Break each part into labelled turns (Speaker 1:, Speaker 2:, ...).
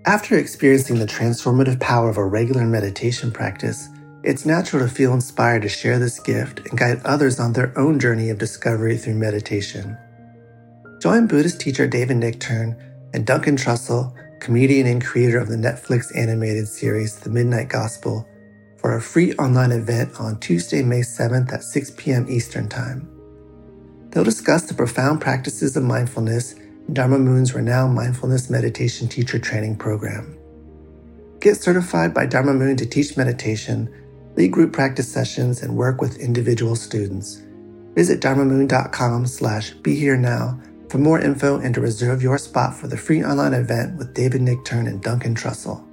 Speaker 1: After experiencing the transformative power of a regular meditation practice, it's natural to feel inspired to share this gift and guide others on their own journey of discovery through meditation. Join Buddhist teacher David Nichtern and Duncan Trussell, comedian and creator of the Netflix animated series The Midnight Gospel, for a free online event on Tuesday, May 7th at 6 p.m. Eastern Time. They'll discuss the profound practices of mindfulness in Dharma Moon's renowned mindfulness meditation teacher training program. Get certified by Dharma Moon to teach meditation, lead group practice sessions, and work with individual students. Visit dharmamoon.com/beherenow for more info and to reserve your spot for the free online event with David Nichtern and Duncan Trussell.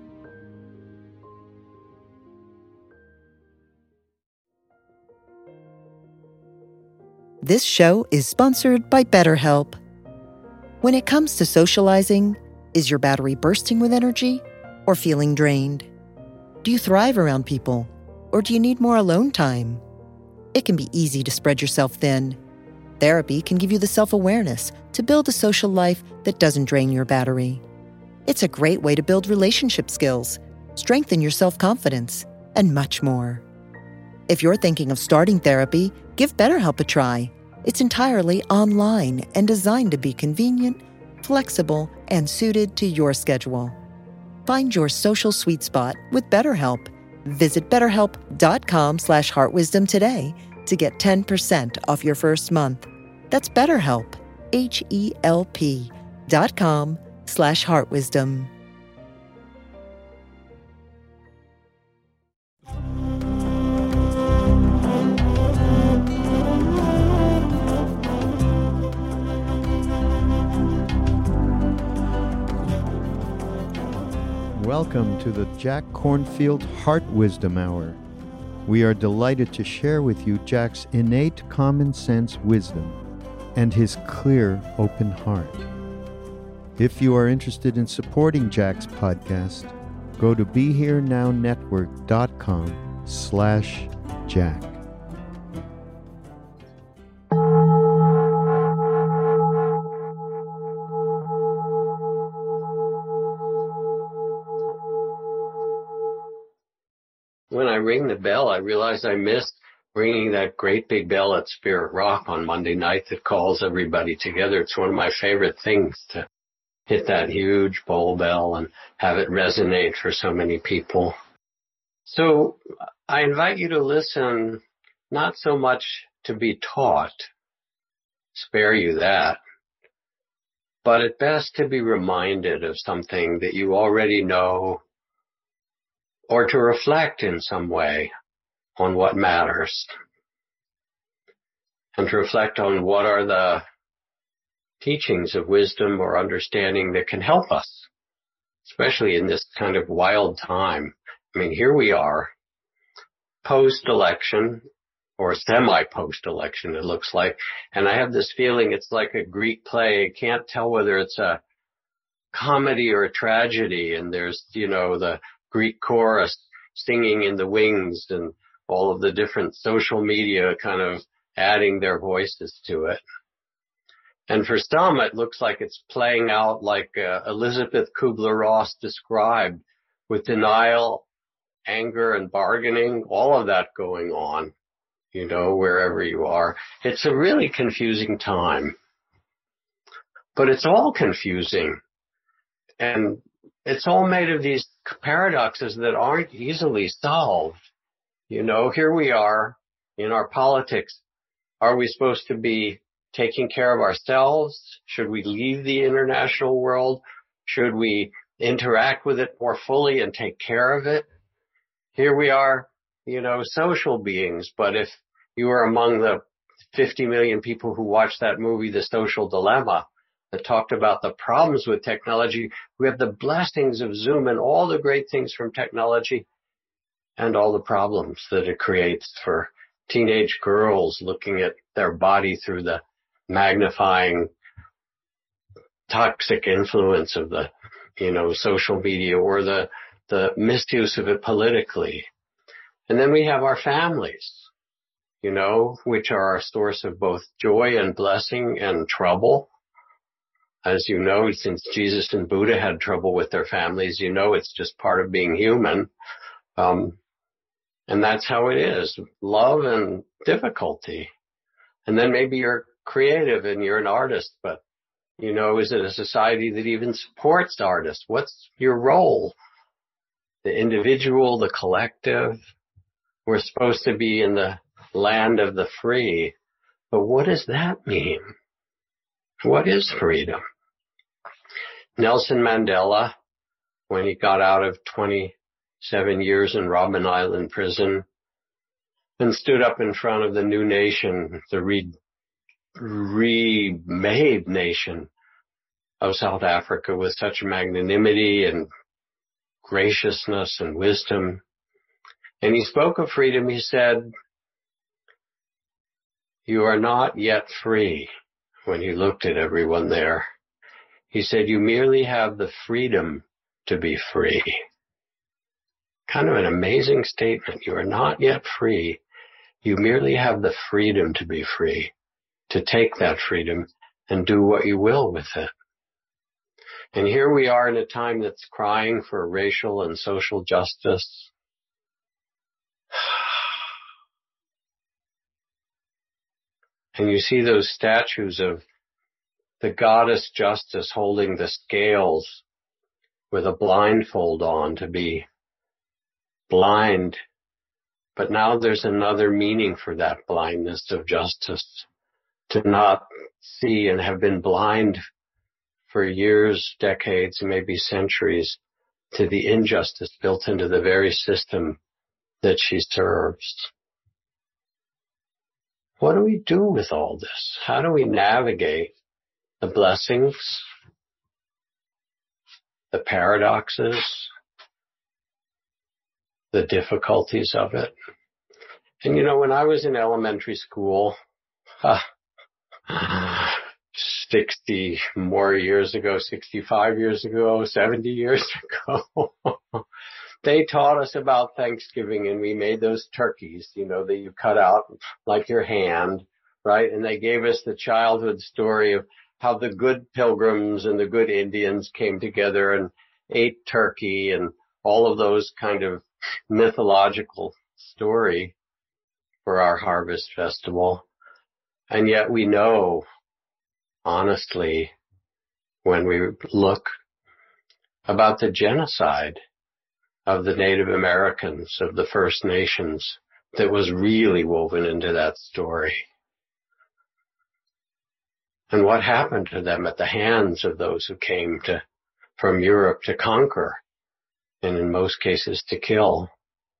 Speaker 2: This show is sponsored by BetterHelp. When it comes to socializing, is your battery bursting with energy or feeling drained? Do you thrive around people, or do you need more alone time? It can be easy to spread yourself thin. Therapy can give you the self-awareness to build a social life that doesn't drain your battery. It's a great way to build relationship skills, strengthen your self-confidence, and much more. If you're thinking of starting therapy, give BetterHelp a try. It's entirely online and designed to be convenient, flexible, and suited to your schedule. Find your social sweet spot with BetterHelp. Visit BetterHelp.com/heartwisdom today to get 10% off your first month. That's BetterHelp, HELP.com/heartwisdom.
Speaker 3: Welcome to the Jack Kornfield Heart Wisdom Hour. We are delighted to share with you Jack's innate common sense wisdom and his clear, open heart. If you are interested in supporting Jack's podcast, go to BeHereNowNetwork.com/Jack.
Speaker 4: When I ring the bell, I realize I missed ringing that great big bell at Spirit Rock on Monday night that calls everybody together. It's one of my favorite things to hit that huge bowl bell and have it resonate for so many people. So I invite you to listen, not so much to be taught, spare you that, but at best to be reminded of something that you already know, or to reflect in some way on what matters, and to reflect on what are the teachings of wisdom or understanding that can help us, especially in this kind of wild time. I mean, here we are, post-election, or semi-post-election, it looks like, and I have this feeling it's like a Greek play. I can't tell whether it's a comedy or a tragedy, and there's, the Greek chorus singing in the wings and all of the different social media kind of adding their voices to it. And for some, it looks like it's playing out like Elizabeth Kubler-Ross described, with denial, anger, and bargaining, all of that going on, wherever you are. It's a really confusing time. But it's all confusing. And it's all made of these paradoxes that aren't easily solved. Here we are in our politics. Are we supposed to be taking care of ourselves? Should we leave the international world? Should we interact with it more fully and take care of it? Here we are, social beings. But if you were among the 50 million people who watched that movie, The Social Dilemma, that talked about the problems with technology, we have the blessings of Zoom and all the great things from technology, and all the problems that it creates for teenage girls looking at their body through the magnifying toxic influence of the, social media, or the misuse of it politically. And then we have our families, which are our source of both joy and blessing and trouble. As you know, since Jesus and Buddha had trouble with their families, you know it's just part of being human. And that's how it is. Love and difficulty. And then maybe you're creative and you're an artist, but, you know, is it a society that even supports artists? What's your role? The individual, the collective. We're supposed to be in the land of the free. But what does that mean? What is freedom? Nelson Mandela, when he got out of 27 years in Robben Island prison and stood up in front of the new nation, the remade nation of South Africa with such magnanimity and graciousness and wisdom. And he spoke of freedom. He said, "You are not yet free." When he looked at everyone there, he said, "You merely have the freedom to be free." Kind of an amazing statement. You are not yet free. You merely have the freedom to be free, to take that freedom and do what you will with it. And here we are in a time that's crying for racial and social justice. And you see those statues of the goddess Justice holding the scales with a blindfold on to be blind. But now there's another meaning for that blindness of justice, to not see and have been blind for years, decades, maybe centuries, to the injustice built into the very system that she serves. What do we do with all this? How do we navigate the blessings, the paradoxes, the difficulties of it? And you know, when I was in elementary school, 60 more years ago, 65 years ago, 70 years ago, they taught us about Thanksgiving, and we made those turkeys, you know, that you cut out like your hand, right? And they gave us the childhood story of how the good pilgrims and the good Indians came together and ate turkey and all of those kind of mythological story for our harvest festival. And yet we know, honestly, when we look about the genocide of the Native Americans, of the First Nations, that was really woven into that story. And what happened to them at the hands of those who came from Europe to conquer, and in most cases to kill.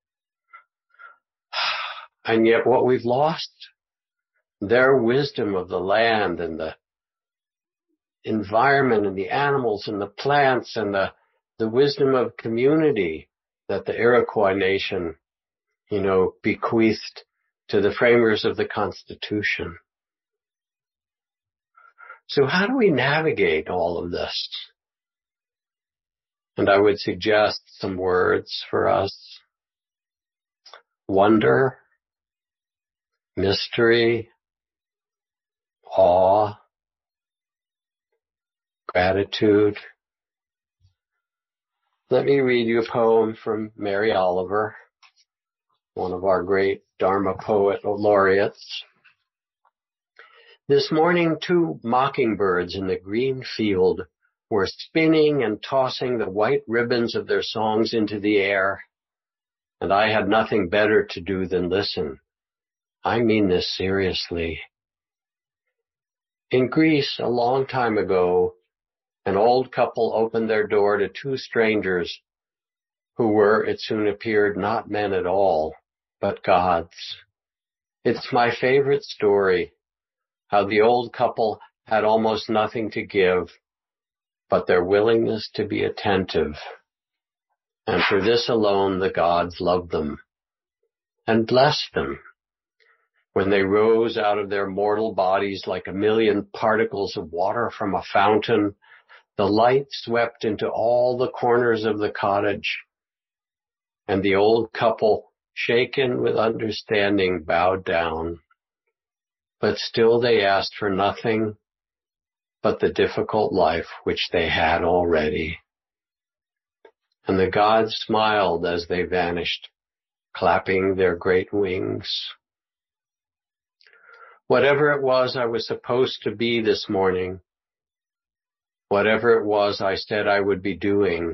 Speaker 4: And yet what we've lost, their wisdom of the land and the environment and the animals and the plants and the wisdom of community that the Iroquois nation, you know, bequeathed to the framers of the Constitution. So how do we navigate all of this? And I would suggest some words for us. Wonder, mystery, awe, gratitude. Let me read you a poem from Mary Oliver, one of our great Dharma poet laureates. This morning, 2 mockingbirds in the green field were spinning and tossing the white ribbons of their songs into the air, and I had nothing better to do than listen. I mean this seriously. In Greece, a long time ago, an old couple opened their door to 2 strangers who were, it soon appeared, not men at all, but gods. It's my favorite story, how the old couple had almost nothing to give, but their willingness to be attentive. And for this alone the gods loved them and blessed them. When they rose out of their mortal bodies like a million particles of water from a fountain, the light swept into all the corners of the cottage, and the old couple, shaken with understanding, bowed down. But still they asked for nothing but the difficult life which they had already. And the gods smiled as they vanished, clapping their great wings. Whatever it was I was supposed to be this morning, whatever it was I said I would be doing,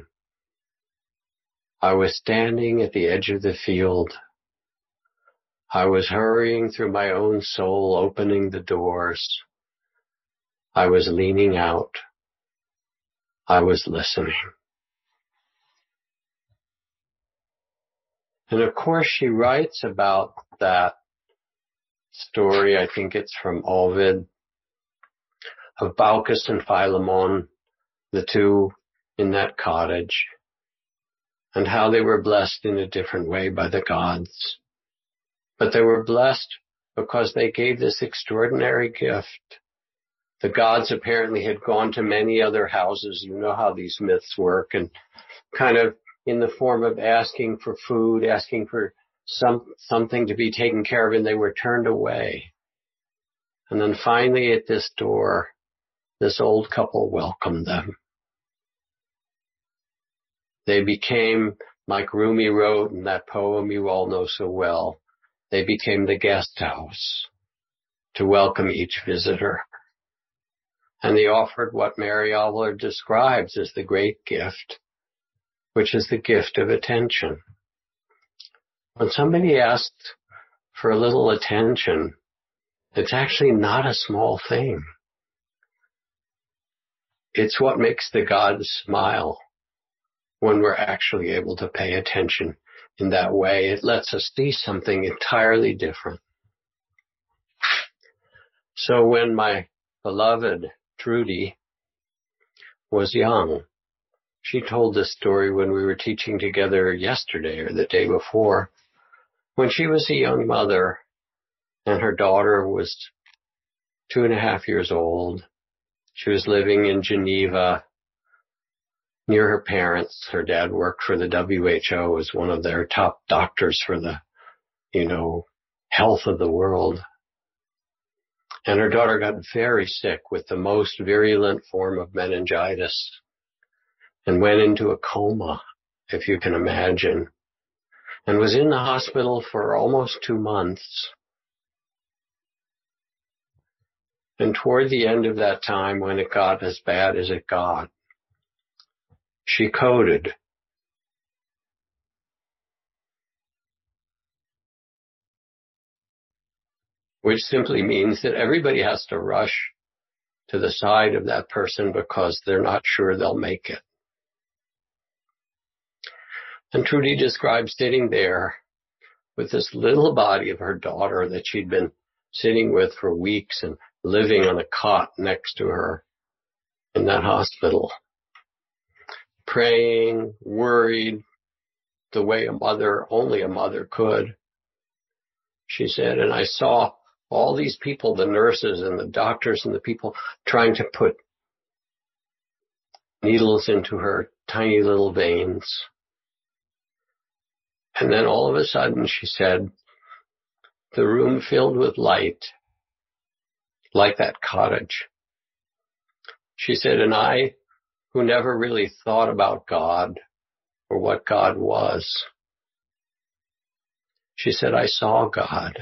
Speaker 4: I was standing at the edge of the field. I was hurrying through my own soul, opening the doors. I was leaning out. I was listening. And of course she writes about that story, I think it's from Ovid, of Baucis and Philemon, the two in that cottage, and how they were blessed in a different way by the gods. But they were blessed because they gave this extraordinary gift. The gods apparently had gone to many other houses. You know how these myths work, and kind of in the form of asking for food, asking for something to be taken care of, and they were turned away. And then finally at this door, this old couple welcomed them. They became, like Rumi wrote in that poem you all know so well, they became the guest house to welcome each visitor. And they offered what Mary Oliver describes as the great gift, which is the gift of attention. When somebody asks for a little attention, it's actually not a small thing. It's what makes the gods smile when we're actually able to pay attention in that way. It lets us see something entirely different. So when my beloved Trudy was young, she told this story when we were teaching together yesterday or the day before. When she was a young mother and her daughter was 2.5 years old, she was living in Geneva near her parents. Her dad worked for the WHO as one of their top doctors for the, health of the world. And her daughter got very sick with the most virulent form of meningitis and went into a coma, if you can imagine, and was in the hospital for almost 2 months. And toward the end of that time, when it got as bad as it got, she coded. Which simply means that everybody has to rush to the side of that person because they're not sure they'll make it. And Trudy describes sitting there with this little body of her daughter that she'd been sitting with for weeks and living on a cot next to her in that hospital, praying, worried, the way only a mother could. She said, and I saw all these people, the nurses and the doctors and the people trying to put needles into her tiny little veins. And then all of a sudden, she said, the room filled with light, like that cottage. She said, and I, who never really thought about God or what God was, she said, I saw God.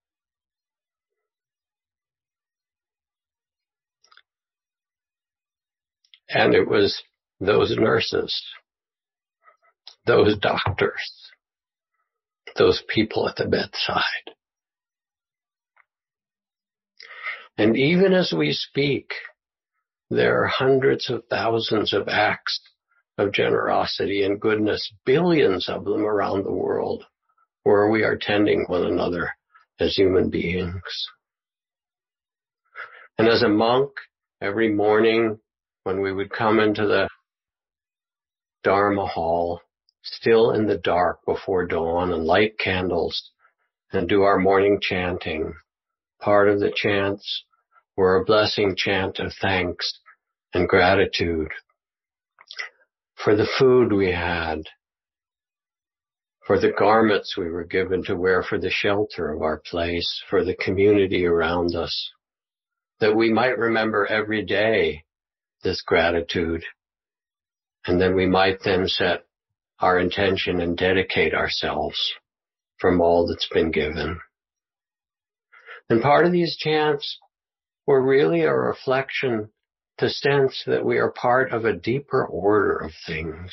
Speaker 4: And it was those nurses, those doctors, those people at the bedside. And even as we speak, there are hundreds of thousands of acts of generosity and goodness, billions of them around the world, where we are tending one another as human beings. And as a monk, every morning when we would come into the Dharma hall, still in the dark before dawn, and light candles and do our morning chanting, part of the chants were a blessing chant of thanks and gratitude for the food we had, for the garments we were given to wear, for the shelter of our place, for the community around us, that we might remember every day this gratitude, and then we might then set our intention and dedicate ourselves from all that's been given. And part of these chants were really a reflection to sense that we are part of a deeper order of things.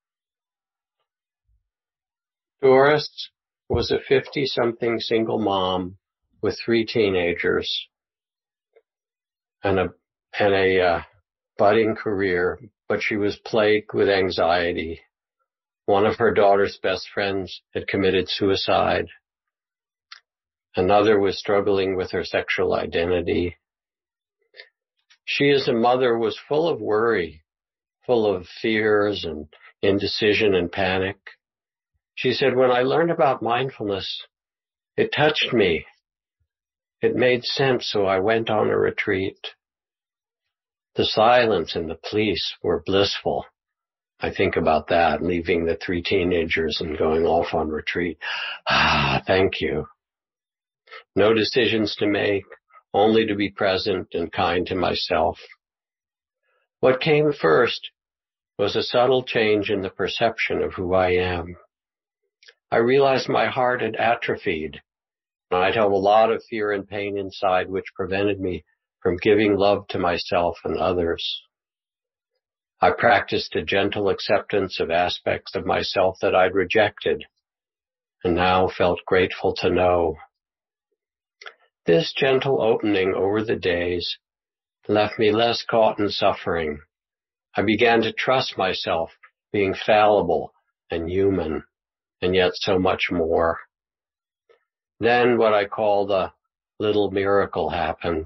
Speaker 4: Doris was a 50-something single mom with 3 teenagers and a budding career, but she was plagued with anxiety. One of her daughter's best friends had committed suicide. Another was struggling with her sexual identity. She, as a mother, was full of worry, full of fears and indecision and panic. She said, when I learned about mindfulness, it touched me. It made sense, so I went on a retreat. The silence and the peace were blissful. I think about that, leaving the 3 teenagers and going off on retreat. Thank you. No decisions to make, only to be present and kind to myself. What came first was a subtle change in the perception of who I am. I realized my heart had atrophied, and I'd held a lot of fear and pain inside, which prevented me from giving love to myself and others. I practiced a gentle acceptance of aspects of myself that I'd rejected, and now felt grateful to know. This gentle opening over the days left me less caught in suffering. I began to trust myself, being fallible and human, and yet so much more. Then what I call the little miracle happened.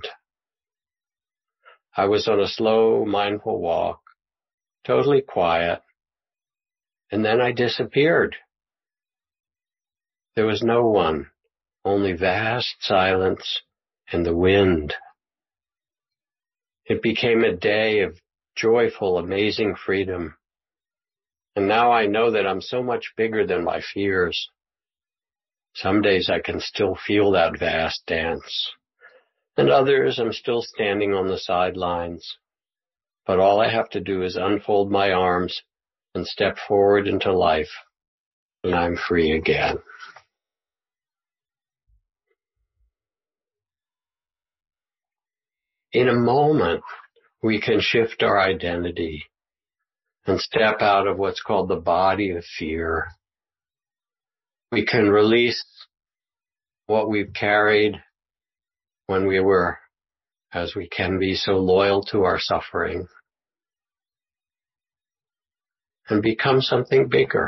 Speaker 4: I was on a slow, mindful walk, totally quiet, and then I disappeared. There was no one, only vast silence and the wind. It became a day of joyful, amazing freedom. And now I know that I'm so much bigger than my fears. Some days I can still feel that vast dance. And others I'm still standing on the sidelines. But all I have to do is unfold my arms and step forward into life, and I'm free again. In a moment, we can shift our identity and step out of what's called the body of fear. We can release what we've carried when we were, as we can be, so loyal to our suffering, and become something bigger.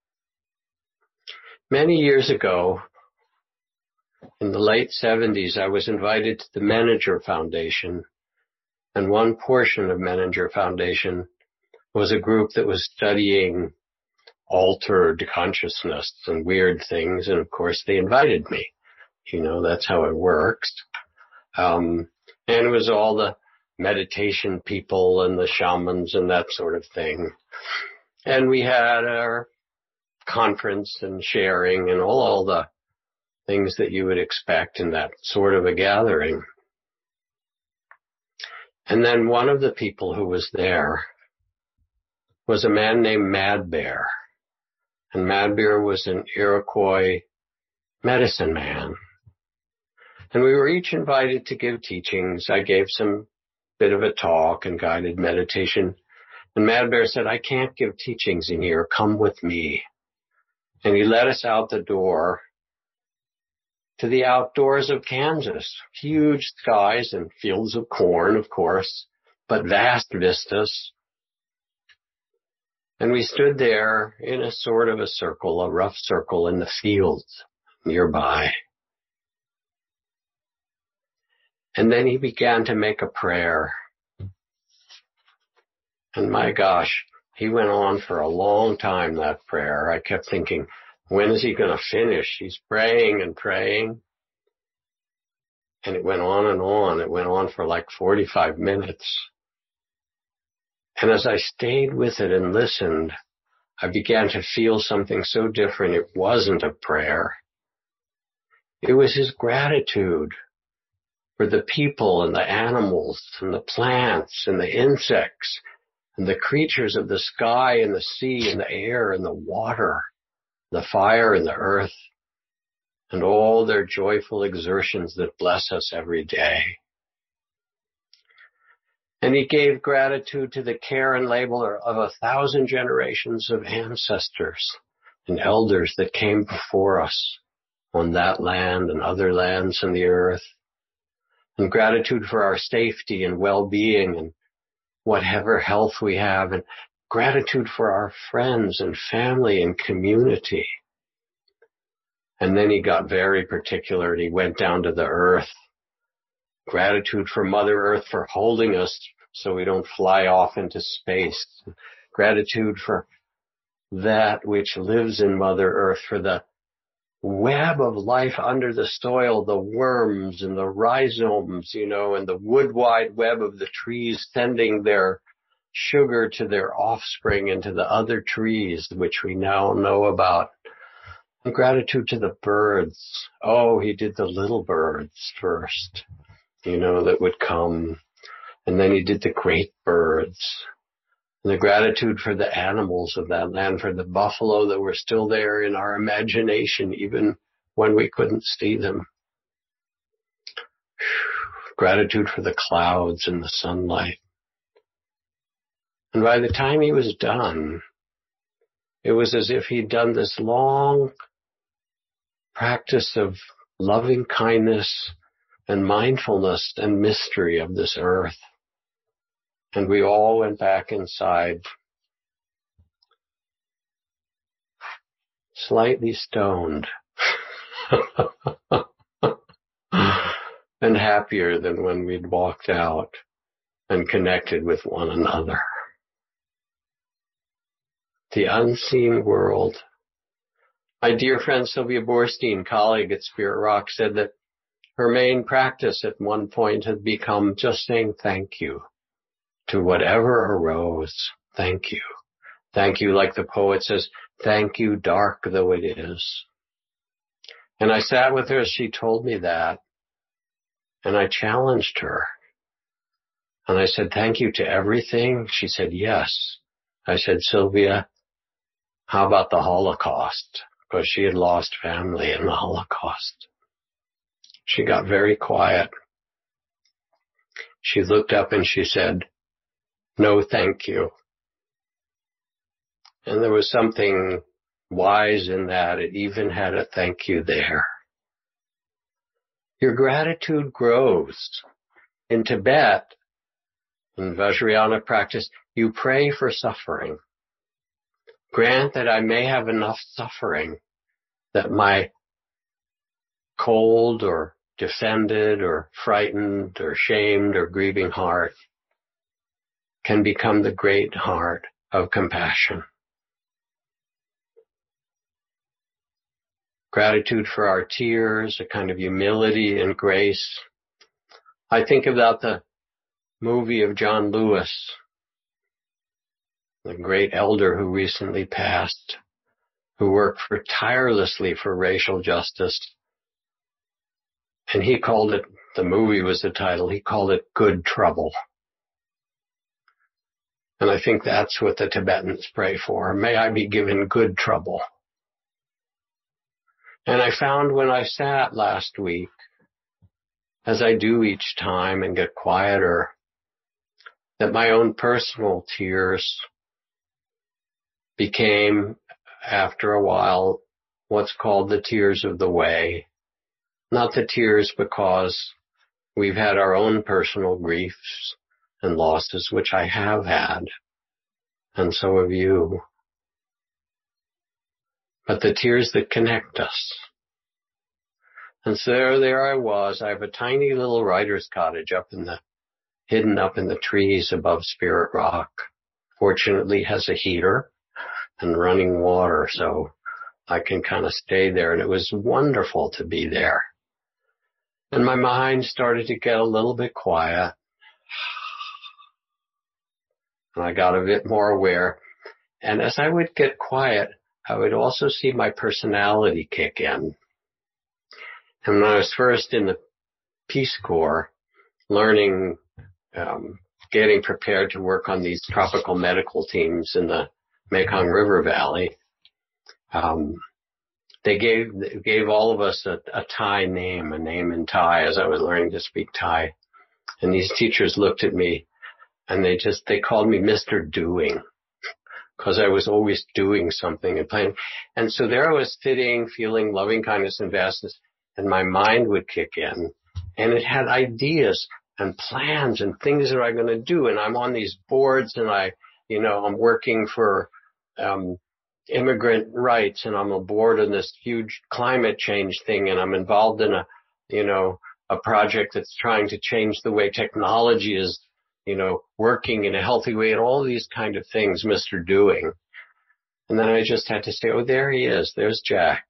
Speaker 4: Many years ago, in the late 70s, I was invited to the Menninger Foundation, and one portion of Menninger Foundation was a group that was studying altered consciousness and weird things, and of course they invited me. You know, that's how it works. And it was all the meditation people and the shamans and that sort of thing. And we had our conference and sharing and all the things that you would expect in that sort of a gathering. And then one of the people who was there was a man named Mad Bear. And Mad Bear was an Iroquois medicine man. And we were each invited to give teachings. I gave some bit of a talk and guided meditation. And Mad Bear said, I can't give teachings in here. Come with me. And he led us out the door to the outdoors of Kansas. Huge skies and fields of corn, of course, but vast vistas. And we stood there in a sort of a circle, a rough circle in the fields nearby. And then he began to make a prayer. And my gosh, he went on for a long time, that prayer. I kept thinking, when is he going to finish? He's praying and praying. And it went on and on. It went on for like 45 minutes. And as I stayed with it and listened, I began to feel something so different. It wasn't a prayer. It was his gratitude for the people and the animals and the plants and the insects and the creatures of the sky and the sea and the air and the water, the fire and the earth, and all their joyful exertions that bless us every day. And he gave gratitude to the care and labor of 1,000 generations of ancestors and elders that came before us on that land and other lands in the earth. And gratitude for our safety and well-being and whatever health we have. And gratitude for our friends and family and community. And then he got very particular and he went down to the earth. Gratitude for Mother Earth for holding us so we don't fly off into space. Gratitude for that which lives in Mother Earth, for the web of life under the soil, the worms and the rhizomes, and the wood wide web of the trees sending their sugar to their offspring and to the other trees, which we now know about. And gratitude to the birds. Oh, he did the little birds first, that would come. And then he did the great birds. And the gratitude for the animals of that land, for the buffalo that were still there in our imagination, even when we couldn't see them. Gratitude for the clouds and the sunlight. And by the time he was done, it was as if he'd done this long practice of loving kindness and mindfulness and mystery of this earth. And we all went back inside, slightly stoned and happier than when we'd walked out and connected with one another. The unseen world. My dear friend Sylvia Boorstein, colleague at Spirit Rock, said that her main practice at one point had become just saying thank you to whatever arose. Thank you. Thank you, like the poet says, thank you, dark though it is. And I sat with her as she told me that, and I challenged her. And I said, thank you to everything? She said, yes. I said, Sylvia, how about the Holocaust? Because she had lost family in the Holocaust. She got very quiet. She looked up and she said, no, thank you. And there was something wise in that. It even had a thank you there. Your gratitude grows. In Tibet, in Vajrayana practice, you pray for suffering. Grant that I may have enough suffering that my cold or defended or frightened or shamed or grieving heart can become the great heart of compassion. Gratitude for our tears, a kind of humility and grace. I think about the movie of John Lewis, the great elder who recently passed, who worked tirelessly for racial justice. And he called it, the movie was the title, he called it Good Trouble. And I think that's what the Tibetans pray for. May I be given good trouble. And I found when I sat last week, as I do each time and get quieter, that my own personal tears became, after a while, what's called the tears of the way. Not the tears because we've had our own personal griefs and losses, which I have had, and so have you. But the tears that connect us. And so there I was. I have a tiny little writer's cottage hidden up in the trees above Spirit Rock. Fortunately has a heater and running water, so I can kind of stay there. And it was wonderful to be there. And my mind started to get a little bit quiet. And I got a bit more aware. And as I would get quiet, I would also see my personality kick in. And when I was first in the Peace Corps, learning, getting prepared to work on these tropical medical teams in the Mekong River Valley. They gave all of us a Thai name, a name in Thai, as I was learning to speak Thai. And these teachers looked at me and they called me Mr. Doing, because I was always doing something and playing. And so there I was sitting, feeling loving kindness and vastness, and my mind would kick in, and it had ideas and plans and things that I'm going to do. And I'm on these boards, and I'm working for immigrant rights, and I'm aboard in this huge climate change thing, and I'm involved in a project that's trying to change the way technology is, working in a healthy way, and all these kind of things, Mr. Doing. And then I just had to say, oh, there he is. There's Jack,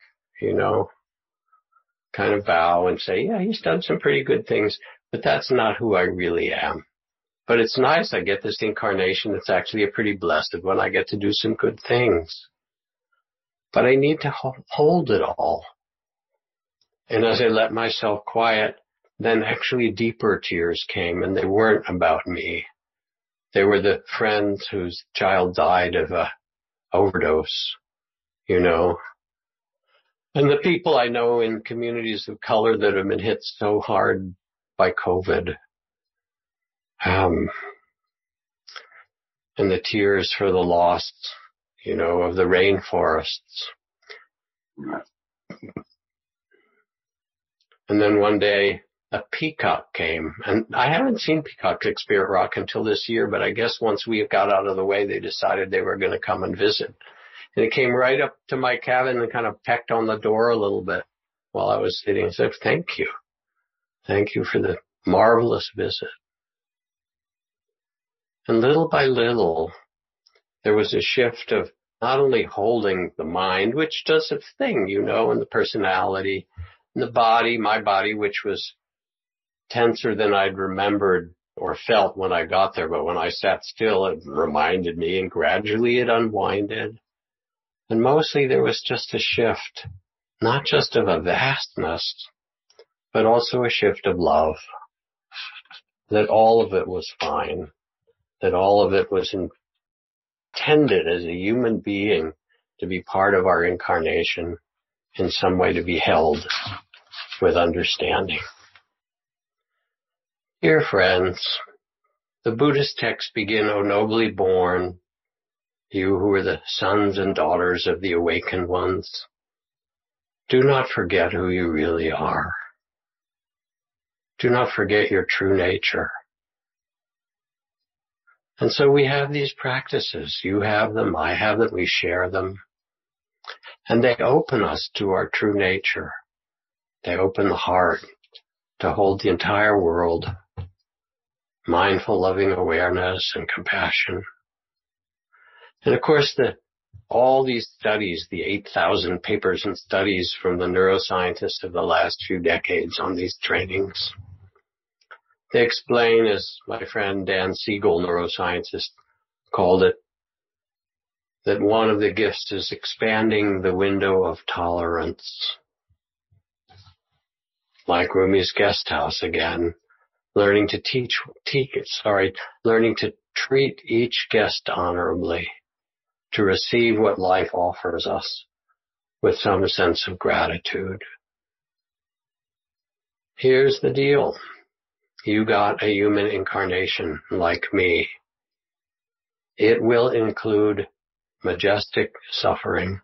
Speaker 4: kind of bow and say, yeah, he's done some pretty good things, but that's not who I really am. But it's nice. I get this incarnation. It's actually a pretty blessed one. I get to do some good things. But I need to hold it all. And as I let myself quiet, then actually deeper tears came, and they weren't about me. They were the friends whose child died of a overdose, And the people I know in communities of color that have been hit so hard by COVID. And the tears for the loss, of the rainforests. And then one day, a peacock came, and I haven't seen peacocks at Spirit Rock until this year, but I guess once we got out of the way, they decided they were going to come and visit. And it came right up to my cabin and kind of pecked on the door a little bit while I was sitting and said, thank you. Thank you for the marvelous visit. And little by little, there was a shift of not only holding the mind, which does its thing, and the personality, and the body, my body, which was tenser than I'd remembered or felt when I got there. But when I sat still, it reminded me, and gradually it unwinded. And mostly there was just a shift, not just of a vastness, but also a shift of love. That all of it was fine. That all of it was intended as a human being to be part of our incarnation, in some way to be held with understanding. Dear friends, the Buddhist texts begin, O nobly born, you who are the sons and daughters of the awakened ones. Do not forget who you really are. Do not forget your true nature. And so we have these practices. You have them, I have them, we share them. And they open us to our true nature. They open the heart to hold the entire world, mindful, loving awareness and compassion. And of course, all these studies, the 8,000 papers and studies from the neuroscientists of the last few decades on these trainings, they explain, as my friend Dan Siegel, neuroscientist, called it, that one of the gifts is expanding the window of tolerance. Like Rumi's guest house again, learning to learning to treat each guest honorably, to receive what life offers us with some sense of gratitude. Here's the deal. You got a human incarnation like me. It will include majestic suffering.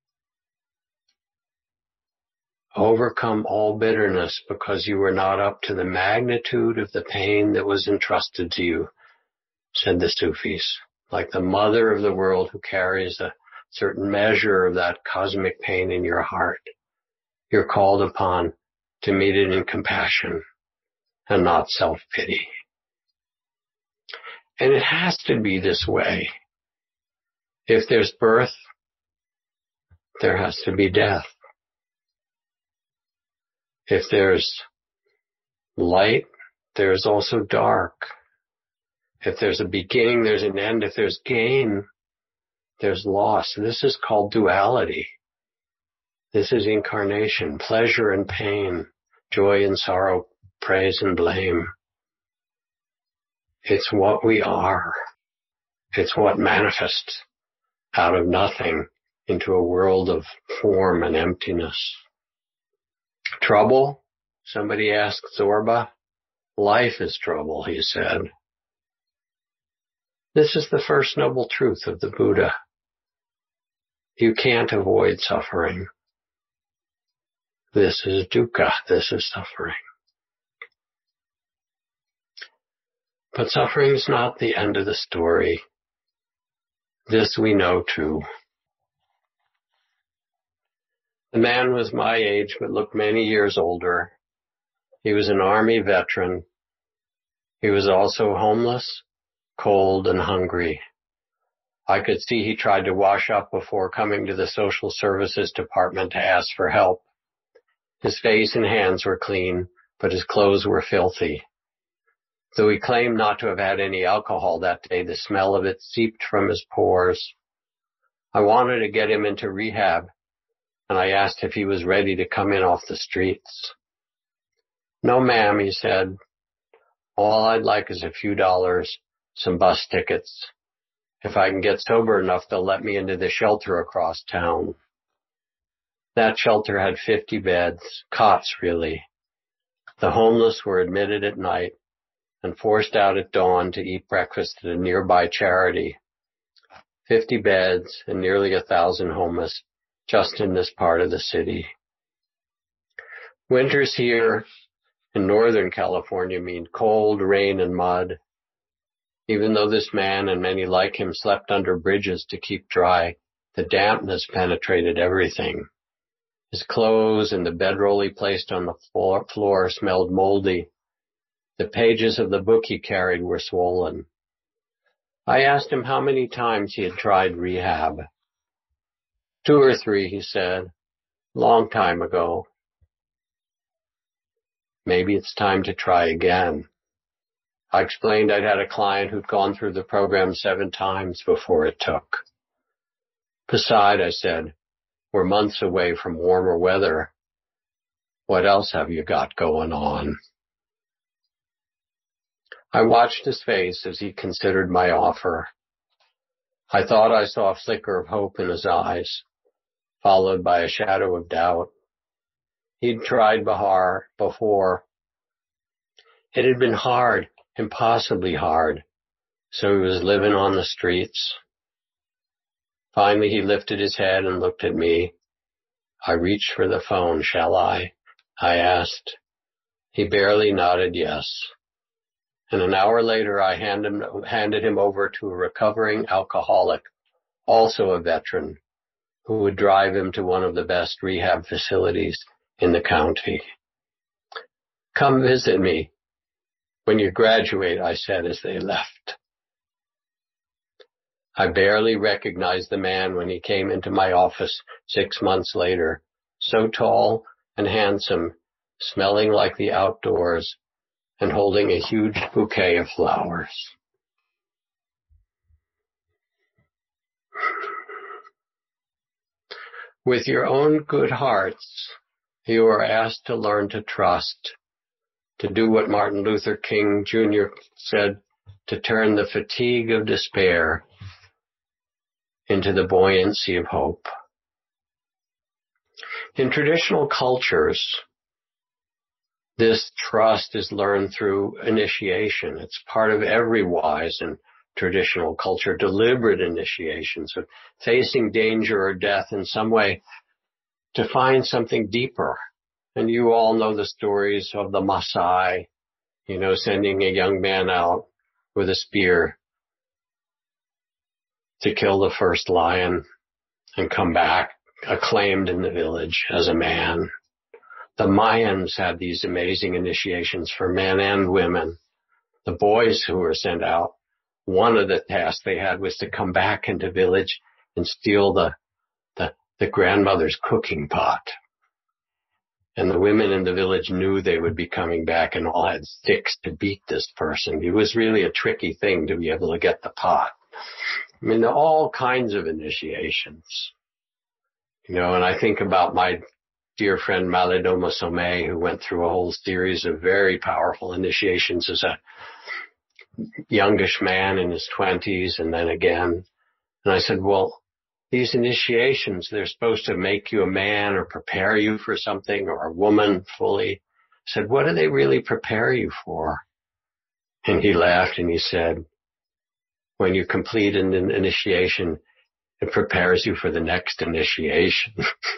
Speaker 4: Overcome all bitterness because you were not up to the magnitude of the pain that was entrusted to you, said the Sufis. Like the mother of the world who carries a certain measure of that cosmic pain in your heart, you're called upon to meet it in compassion and not self-pity. And it has to be this way. If there's birth, there has to be death. If there's light, there's also dark. If there's a beginning, there's an end. If there's gain, there's loss. This is called duality. This is incarnation, pleasure and pain, joy and sorrow, praise and blame. It's what we are. It's what manifests out of nothing into a world of form and emptiness. Trouble? Somebody asked Zorba. Life is trouble, he said. This is the first noble truth of the Buddha. You can't avoid suffering. This is dukkha. This is suffering. But suffering is not the end of the story. This we know too. The man was my age, but looked many years older. He was an army veteran. He was also homeless, cold, and hungry. I could see he tried to wash up before coming to the social services department to ask for help. His face and hands were clean, but his clothes were filthy. Though he claimed not to have had any alcohol that day, the smell of it seeped from his pores. I wanted to get him into rehab, and I asked if he was ready to come in off the streets. No, ma'am, he said. All I'd like is a few dollars, some bus tickets. If I can get sober enough, they'll let me into the shelter across town. That shelter had 50 beds, cots really. The homeless were admitted at night and forced out at dawn to eat breakfast at a nearby charity. 50 beds and nearly 1,000 homeless just in this part of the city. Winters here in Northern California mean cold, rain, and mud. Even though this man and many like him slept under bridges to keep dry, the dampness penetrated everything. His clothes and the bedroll he placed on the floor smelled moldy. The pages of the book he carried were swollen. I asked him how many times he had tried rehab. 2 or 3, he said. Long time ago. Maybe it's time to try again. I explained I'd had a client who'd gone through the program 7 times before it took. Besides, I said, we're months away from warmer weather. What else have you got going on? I watched his face as he considered my offer. I thought I saw a flicker of hope in his eyes, followed by a shadow of doubt. He'd tried Bihar before. It had been hard, impossibly hard, so he was living on the streets. Finally, he lifted his head and looked at me. I reached for the phone. Shall I asked. He barely nodded yes. And an hour later, I handed him over to a recovering alcoholic, also a veteran, who would drive him to one of the best rehab facilities in the county. Come visit me when you graduate, I said as they left. I barely recognized the man when he came into my office 6 months later, so tall and handsome, smelling like the outdoors, and holding a huge bouquet of flowers. With your own good hearts, you are asked to learn to trust, to do what Martin Luther King Jr. said, to turn the fatigue of despair into the buoyancy of hope. In traditional cultures, this trust is learned through initiation. It's part of every wise and traditional culture, deliberate initiations of facing danger or death in some way to find something deeper. And you all know the stories of the Maasai, sending a young man out with a spear to kill the first lion and come back acclaimed in the village as a man. The Mayans had these amazing initiations for men and women. The boys who were sent out, one of the tasks they had was to come back into village and steal the grandmother's cooking pot. And the women in the village knew they would be coming back and all had sticks to beat this person. It was really a tricky thing to be able to get the pot. I mean, there are all kinds of initiations. And I think about my dear friend Malidoma Somé, who went through a whole series of very powerful initiations as a youngish man in his 20s and then again. And I said, well, these initiations, they're supposed to make you a man or prepare you for something, or a woman fully. I said, what do they really prepare you for? And he laughed and he said, when you complete an initiation, it prepares you for the next initiation.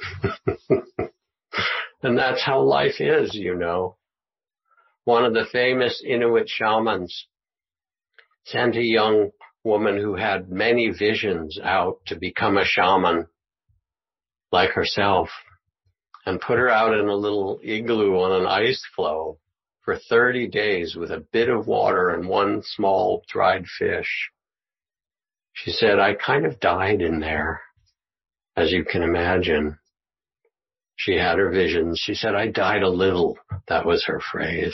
Speaker 4: And that's how life is, you know. One of the famous Inuit shamans sent a young woman who had many visions out to become a shaman like herself, and put her out in a little igloo on an ice floe for 30 days with a bit of water and one small dried fish. She said, I kind of died in there, as you can imagine. She had her visions. She said, I died a little. That was her phrase.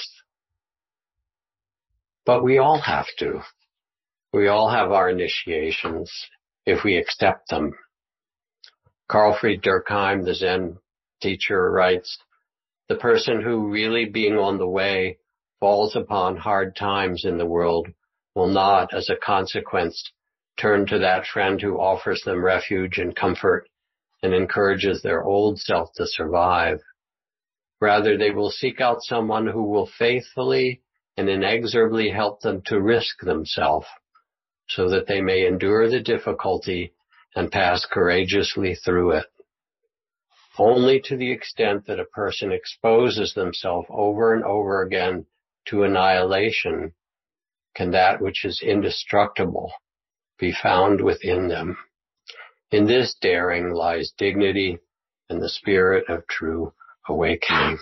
Speaker 4: But we all have to. We all have our initiations if we accept them. Carl Fried Durkheim, the Zen teacher, writes, the person who really being on the way falls upon hard times in the world will not, as a consequence, turn to that friend who offers them refuge and comfort and encourages their old self to survive. Rather, they will seek out someone who will faithfully and inexorably help them to risk themselves so that they may endure the difficulty and pass courageously through it. Only to the extent that a person exposes themselves over and over again to annihilation can that which is indestructible be found within them. In this daring lies dignity and the spirit of true awakening.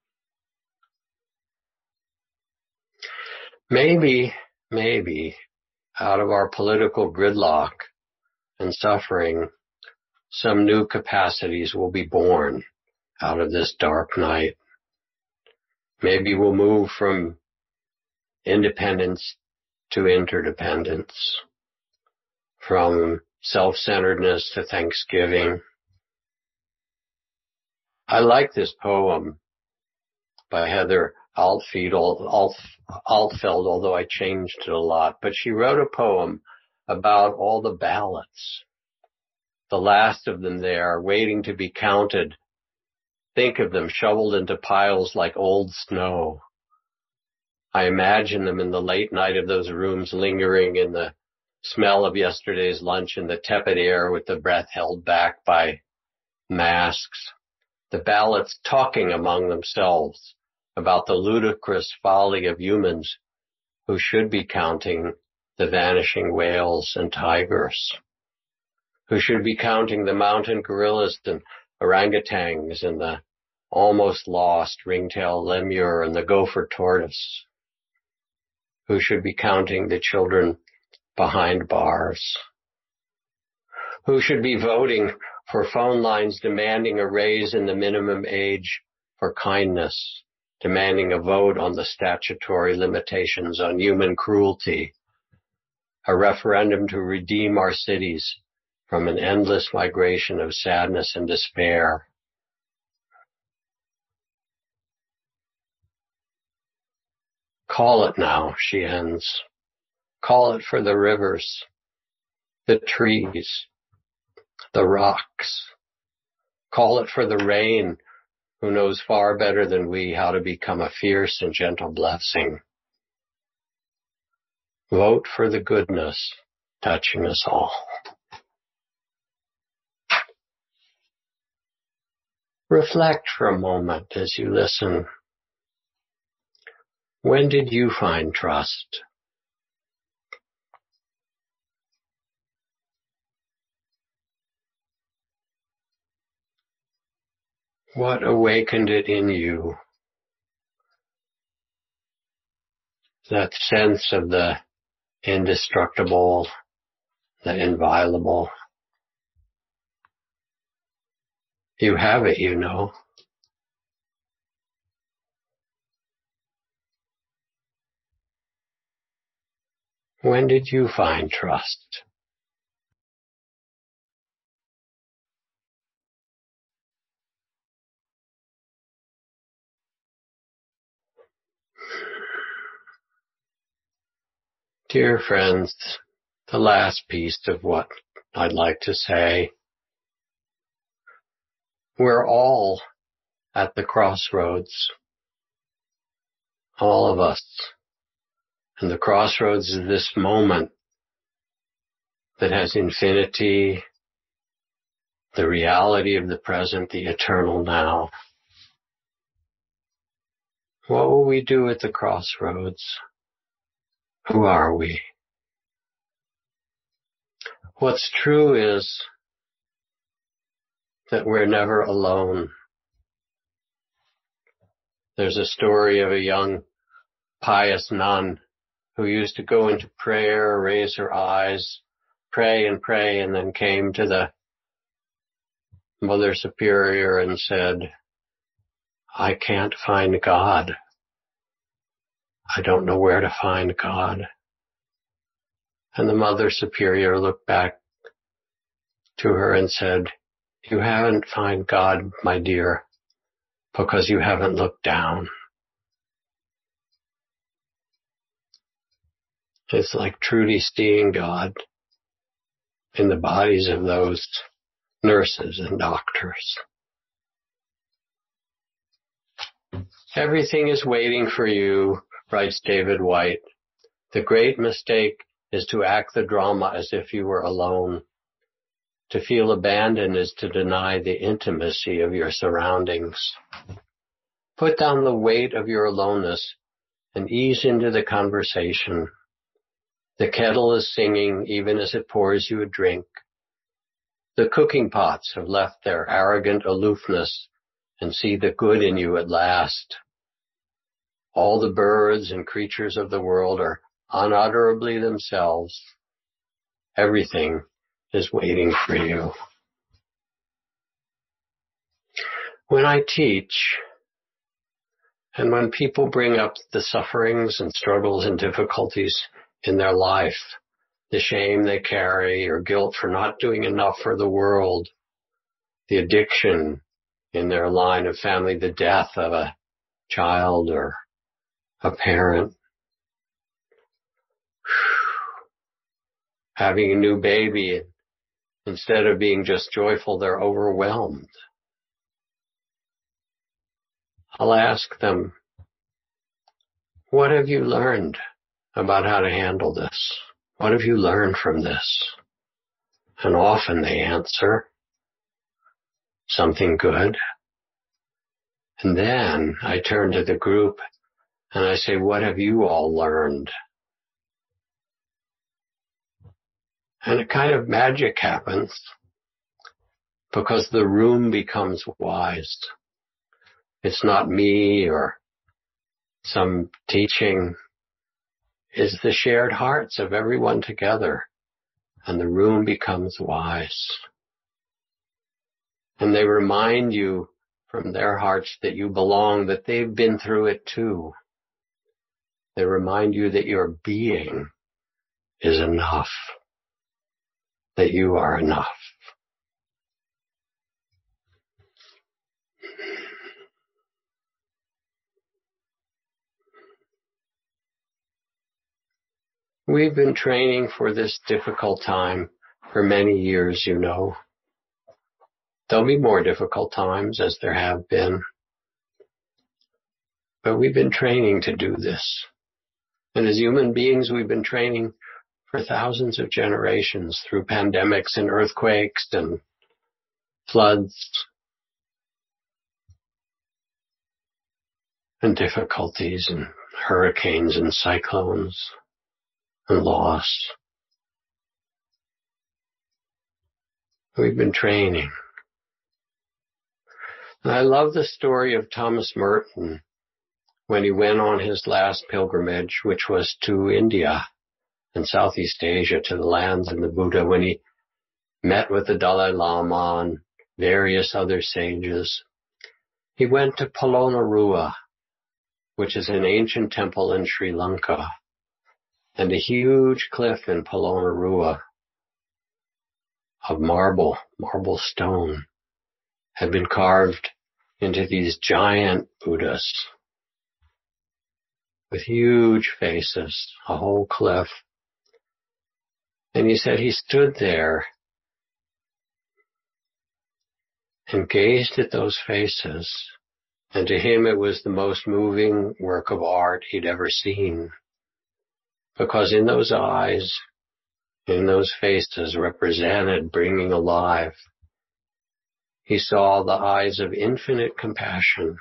Speaker 4: Maybe, out of our political gridlock and suffering, some new capacities will be born out of this dark night. Maybe we'll move from independence to interdependence, from self-centeredness to thanksgiving. I like this poem by Heather Altfeld, although I changed it a lot. But she wrote a poem about all the ballots, the last of them there, waiting to be counted. Think of them shoveled into piles like old snow. I imagine them in the late night of those rooms, lingering in the smell of yesterday's lunch in the tepid air with the breath held back by masks. The ballots talking among themselves about the ludicrous folly of humans who should be counting the vanishing whales and tigers, who should be counting the mountain gorillas and orangutans and the almost lost ringtail lemur and the gopher tortoise, who should be counting the children behind bars, who should be voting for phone lines demanding a raise in the minimum age for kindness, demanding a vote on the statutory limitations on human cruelty, a referendum to redeem our cities from an endless migration of sadness and despair. Call it now, she ends. Call it for the rivers, the trees, the rocks. Call it for the rain, who knows far better than we how to become a fierce and gentle blessing. Vote for the goodness touching us all. Reflect for a moment as you listen. When did you find trust? What awakened it in you? That sense of the indestructible, the inviolable. You have it, you know. When did you find trust? Dear friends, the last piece of what I'd like to say. We're all at the crossroads. All of us. And the crossroads is this moment that has infinity, the reality of the present, the eternal now. What will we do at the crossroads? Who are we? What's true is that we're never alone. There's a story of a young pious nun who used to go into prayer, raise her eyes, pray, and then came to the Mother Superior and said, I can't find God. I don't know where to find God. And the Mother Superior looked back to her and said, you haven't found God, my dear, because you haven't looked down. It's like truly seeing God in the bodies of those nurses and doctors. Everything is waiting for you, writes David Whyte. The great mistake is to act the drama as if you were alone. To feel abandoned is to deny the intimacy of your surroundings. Put down the weight of your aloneness and ease into the conversation. The kettle is singing even as it pours you a drink. The cooking pots have left their arrogant aloofness and see the good in you at last. All the birds and creatures of the world are unutterably themselves. Everything is waiting for you. When I teach, and when people bring up the sufferings and struggles and difficulties in their life, the shame they carry or guilt for not doing enough for the world, the addiction in their line of family, the death of a child or a parent, having a new baby, instead of being just joyful, they're overwhelmed. I'll ask them, what have you learned about how to handle this? What have you learned from this? And often they answer, something good. And then I turn to the group and I say, what have you all learned? And a kind of magic happens because the room becomes wise. It's not me or some teaching. It's the shared hearts of everyone together, and the room becomes wise. And they remind you from their hearts that you belong, that they've been through it too. They remind you that your being is enough, that you are enough. We've been training for this difficult time for many years, you know. There'll be more difficult times, as there have been. But we've been training to do this. And as human beings, we've been training for thousands of generations through pandemics and earthquakes and floods and difficulties and hurricanes and cyclones and loss. We've been training. And I love the story of Thomas Merton when he went on his last pilgrimage, which was to India and Southeast Asia, to the lands of the Buddha, when he met with the Dalai Lama and various other sages. He went to Polonnaruwa, which is an ancient temple in Sri Lanka, and a huge cliff in Polonnaruwa of marble stone had been carved into these giant Buddhas with huge faces, a whole cliff And he said he stood there and gazed at those faces. And to him it was the most moving work of art he'd ever seen. Because in those eyes, in those faces represented bringing alive, he saw the eyes of infinite compassion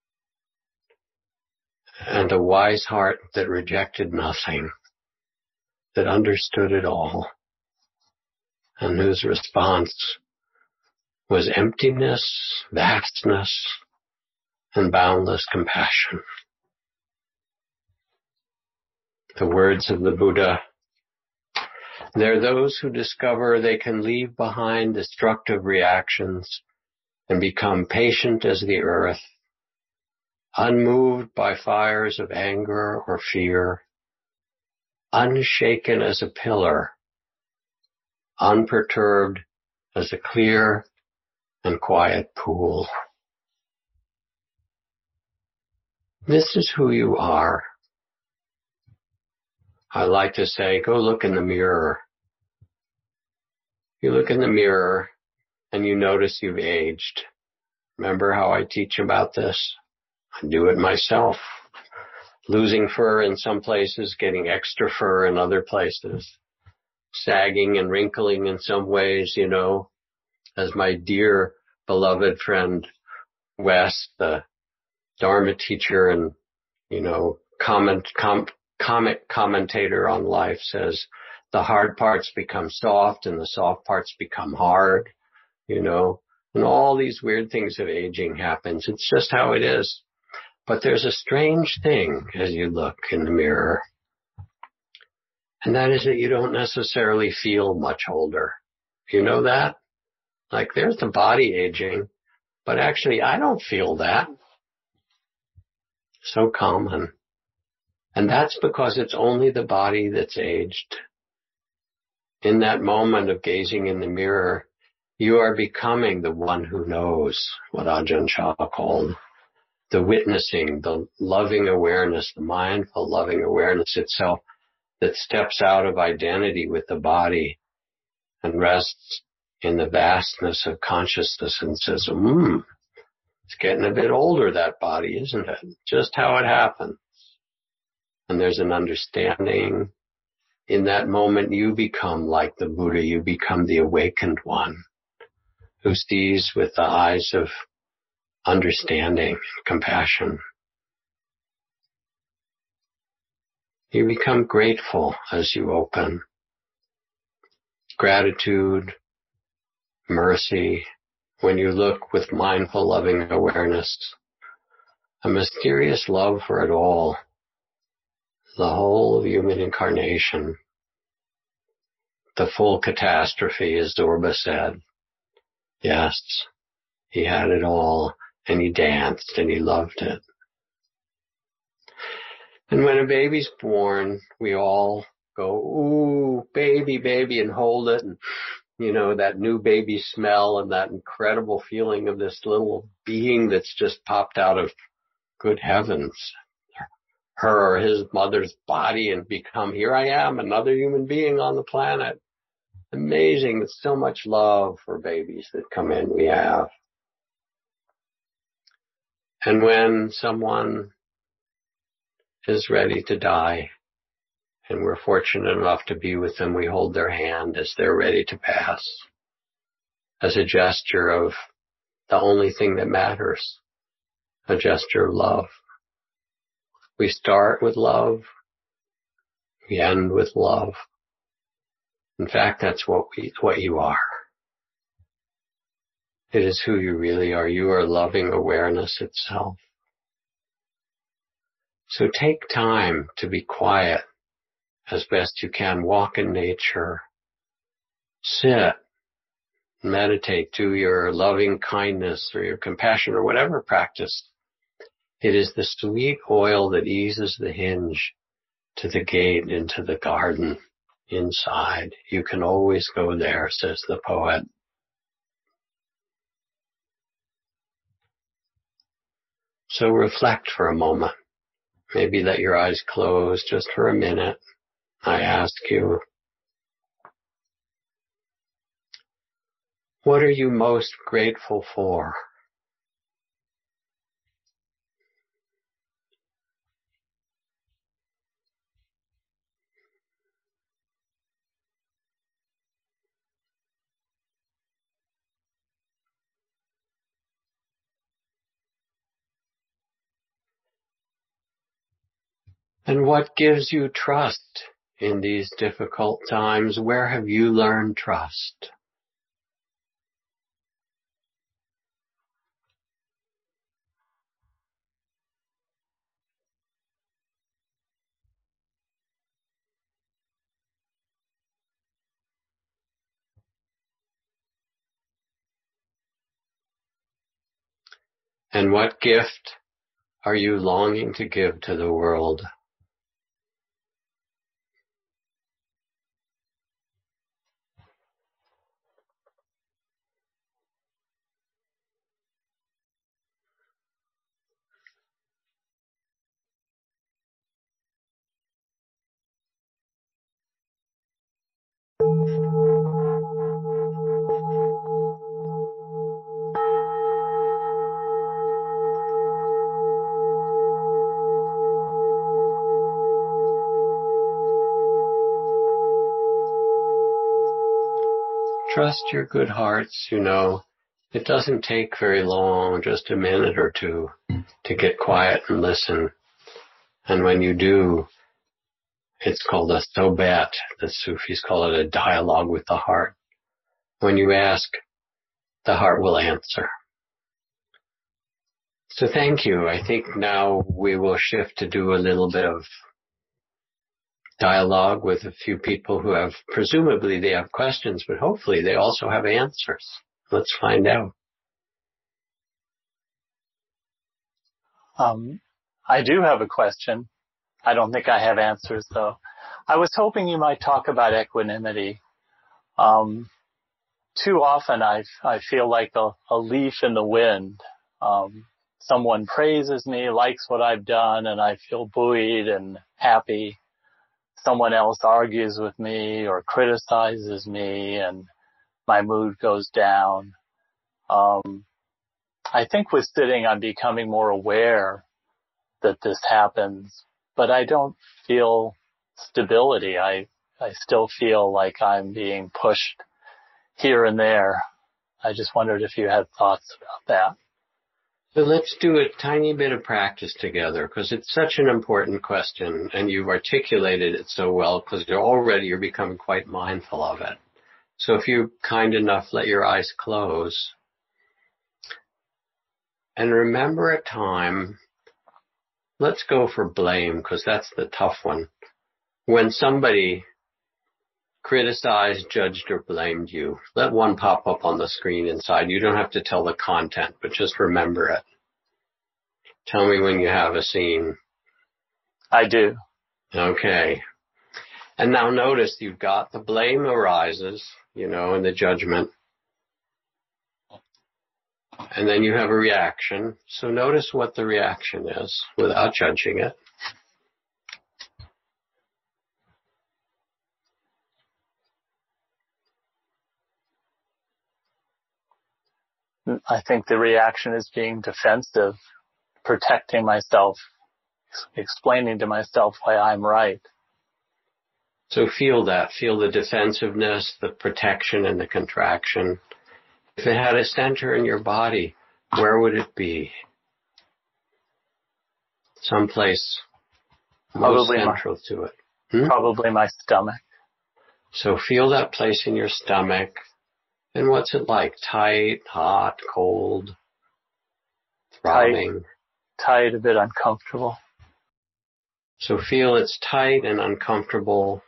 Speaker 4: and a wise heart that rejected nothing, that understood it all, and whose response was emptiness, vastness, and boundless compassion. The words of the Buddha, "There are those who discover they can leave behind destructive reactions and become patient as the earth, unmoved by fires of anger or fear, unshaken as a pillar, unperturbed as a clear and quiet pool." This is who you are. I like to say, go look in the mirror. You look in the mirror and you notice you've aged. Remember how I teach about this? I do it myself. Losing fur in some places, getting extra fur in other places. Sagging and wrinkling in some ways, as my dear beloved friend Wes, the Dharma teacher and, comic commentator on life, says, the hard parts become soft and the soft parts become hard, and all these weird things of aging happens. It's just how it is. But there's a strange thing as you look in the mirror, and that is that you don't necessarily feel much older. You know that? Like, there's the body aging, but actually I don't feel that. So common. And that's because it's only the body that's aged. In that moment of gazing in the mirror, you are becoming the one who knows, what Ajahn Chah called the witnessing, the loving awareness, the mindful loving awareness itself that steps out of identity with the body and rests in the vastness of consciousness and says, it's getting a bit older, that body, isn't it? Just how it happens. And there's an understanding. In that moment, you become like the Buddha. You become the awakened one who sees with the eyes of understanding, compassion. You become grateful as you open. Gratitude, mercy, when you look with mindful, loving awareness, a mysterious love for it all, the whole of human incarnation, the full catastrophe, as Zorba said. Yes, he had it all, and he danced, and he loved it. And when a baby's born, we all go, ooh, baby, baby, and hold it, and that new baby smell and that incredible feeling of this little being that's just popped out of, good heavens, her or his mother's body and become, here I am, another human being on the planet. Amazing. There's so much love for babies that come in, we have. And when someone is ready to die, and we're fortunate enough to be with them, we hold their hand as they're ready to pass, as a gesture of the only thing that matters, a gesture of love. We start with love, we end with love. In fact, that's what you are. It is who you really are. You are loving awareness itself. So take time to be quiet as best you can. Walk in nature. Sit. Meditate. Do your loving kindness or your compassion or whatever practice. It is the sweet oil that eases the hinge to the gate into the garden inside. You can always go there, says the poet. So reflect for a moment. Maybe let your eyes close just for a minute. I ask you, What are you most grateful for? And what gives you trust in these difficult times? Where have you learned trust? And what gift are you longing to give to the world? Trust your good hearts, It doesn't take very long, just a minute or two, to get quiet and listen. And when you do, it's called a sohbet. The Sufis call it a dialogue with the heart. When you ask, the heart will answer. So thank you. I think now we will shift to do a little bit of dialogue with a few people who presumably they have questions, but hopefully they also have answers. Let's find out.
Speaker 5: I do have a question. I don't think I have answers, though. I was hoping you might talk about equanimity. Too often I feel like a leaf in the wind. Someone praises me, likes what I've done, and I feel buoyed and happy. Someone else argues with me or criticizes me, and my mood goes down. I think with sitting, I'm becoming more aware that this happens, but I don't feel stability. I still feel like I'm being pushed here and there. I just wondered if you had thoughts about that.
Speaker 4: So let's do a tiny bit of practice together, because it's such an important question, and you've articulated it so well, because you're becoming quite mindful of it. So if you're kind enough, let your eyes close. And remember a time, let's go for blame, because that's the tough one. When somebody criticized, judged, or blamed you, let one pop up on the screen inside. You don't have to tell the content, but just remember it. Tell me when you have a scene.
Speaker 5: I do.
Speaker 4: Okay. And now notice you've got the blame arises, and the judgment. And then you have a reaction. So notice what the reaction is without judging it.
Speaker 5: I think the reaction is being defensive, protecting myself, explaining to myself why I'm right.
Speaker 4: So feel that. Feel the defensiveness, the protection, and the contraction. If it had a center in your body, where would it be? Someplace most central to it.
Speaker 5: Probably my stomach.
Speaker 4: So feel that place in your stomach. And what's it like? Tight, hot, cold, throbbing?
Speaker 5: Tight, a bit uncomfortable.
Speaker 4: So feel it's tight and uncomfortable.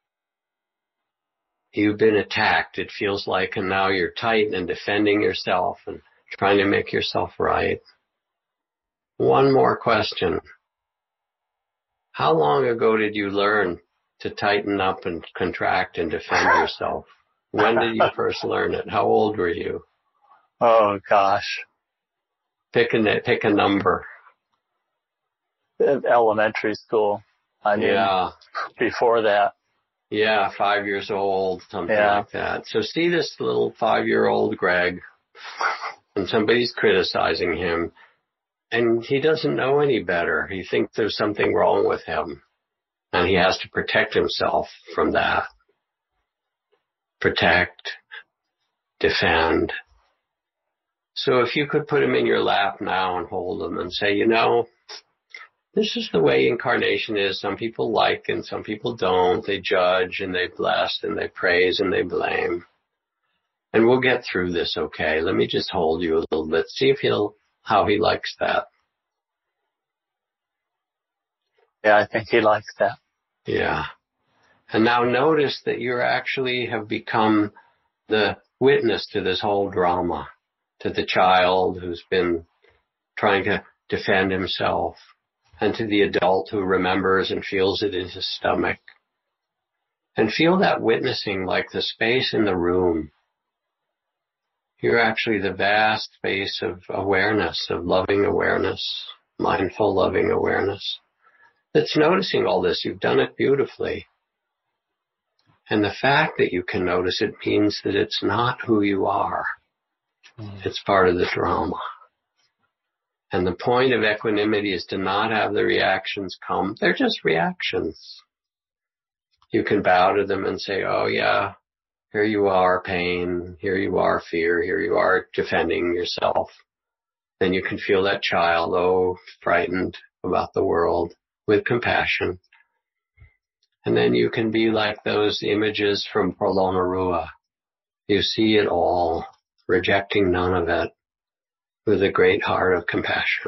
Speaker 4: You've been attacked, it feels like, and now you're tight and defending yourself and trying to make yourself right. One more question. How long ago did you learn to tighten up and contract and defend yourself? When did you first learn it? How old were you?
Speaker 5: Oh, gosh.
Speaker 4: Pick a number.
Speaker 5: Elementary school. Before that.
Speaker 4: Yeah, 5 years old, something
Speaker 5: Yeah.
Speaker 4: like that. So see this little 5-year-old Greg, and somebody's criticizing him, and he doesn't know any better. He thinks there's something wrong with him, and he has to protect himself from that. Protect, defend. So if you could put him in your lap now and hold him and say, you know, this is the way incarnation is. Some people like and some people don't. They judge and they bless and they praise and they blame. And we'll get through this, okay? Let me just hold you a little bit. See if how he likes that.
Speaker 5: Yeah, I think he likes that.
Speaker 4: Yeah. And now notice that you actually have become the witness to this whole drama, to the child who's been trying to defend himself, and to the adult who remembers and feels it in his stomach. And feel that witnessing like the space in the room. You're actually the vast space of awareness, of loving awareness, mindful loving awareness, that's noticing all this. You've done it beautifully. And the fact that you can notice it means that it's not who you are. It's part of the drama. And the point of equanimity is to not have the reactions come. They're just reactions. You can bow to them and say, oh yeah, here you are, pain. Here you are, fear. Here you are, defending yourself. Then you can feel that child, oh, frightened about the world, with compassion. And then you can be like those images from Polonnaruwa. You see it all, rejecting none of it, with a great heart of compassion.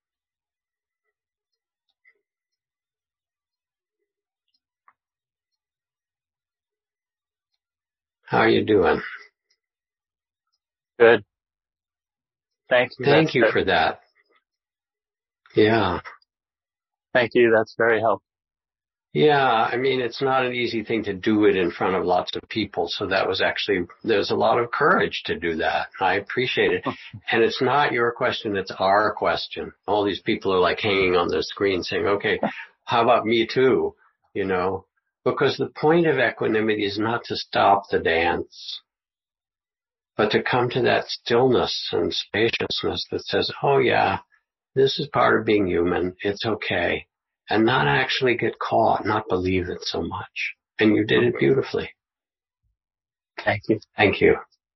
Speaker 4: How are you doing?
Speaker 5: Good. Thank you.
Speaker 4: Thank you for that. Yeah.
Speaker 5: Thank you. That's very helpful.
Speaker 4: Yeah, I mean, it's not an easy thing to do it in front of lots of people. So that was actually, there's a lot of courage to do that. I appreciate it. And it's not your question, it's our question. All these people are like hanging on their screen saying, okay, how about me too? You know, because the point of equanimity is not to stop the dance, but to come to that stillness and spaciousness that says, oh yeah, this is part of being human. It's okay. And not actually get caught, not believe it so much. And you did it beautifully.
Speaker 5: Thank you.
Speaker 4: Thank you.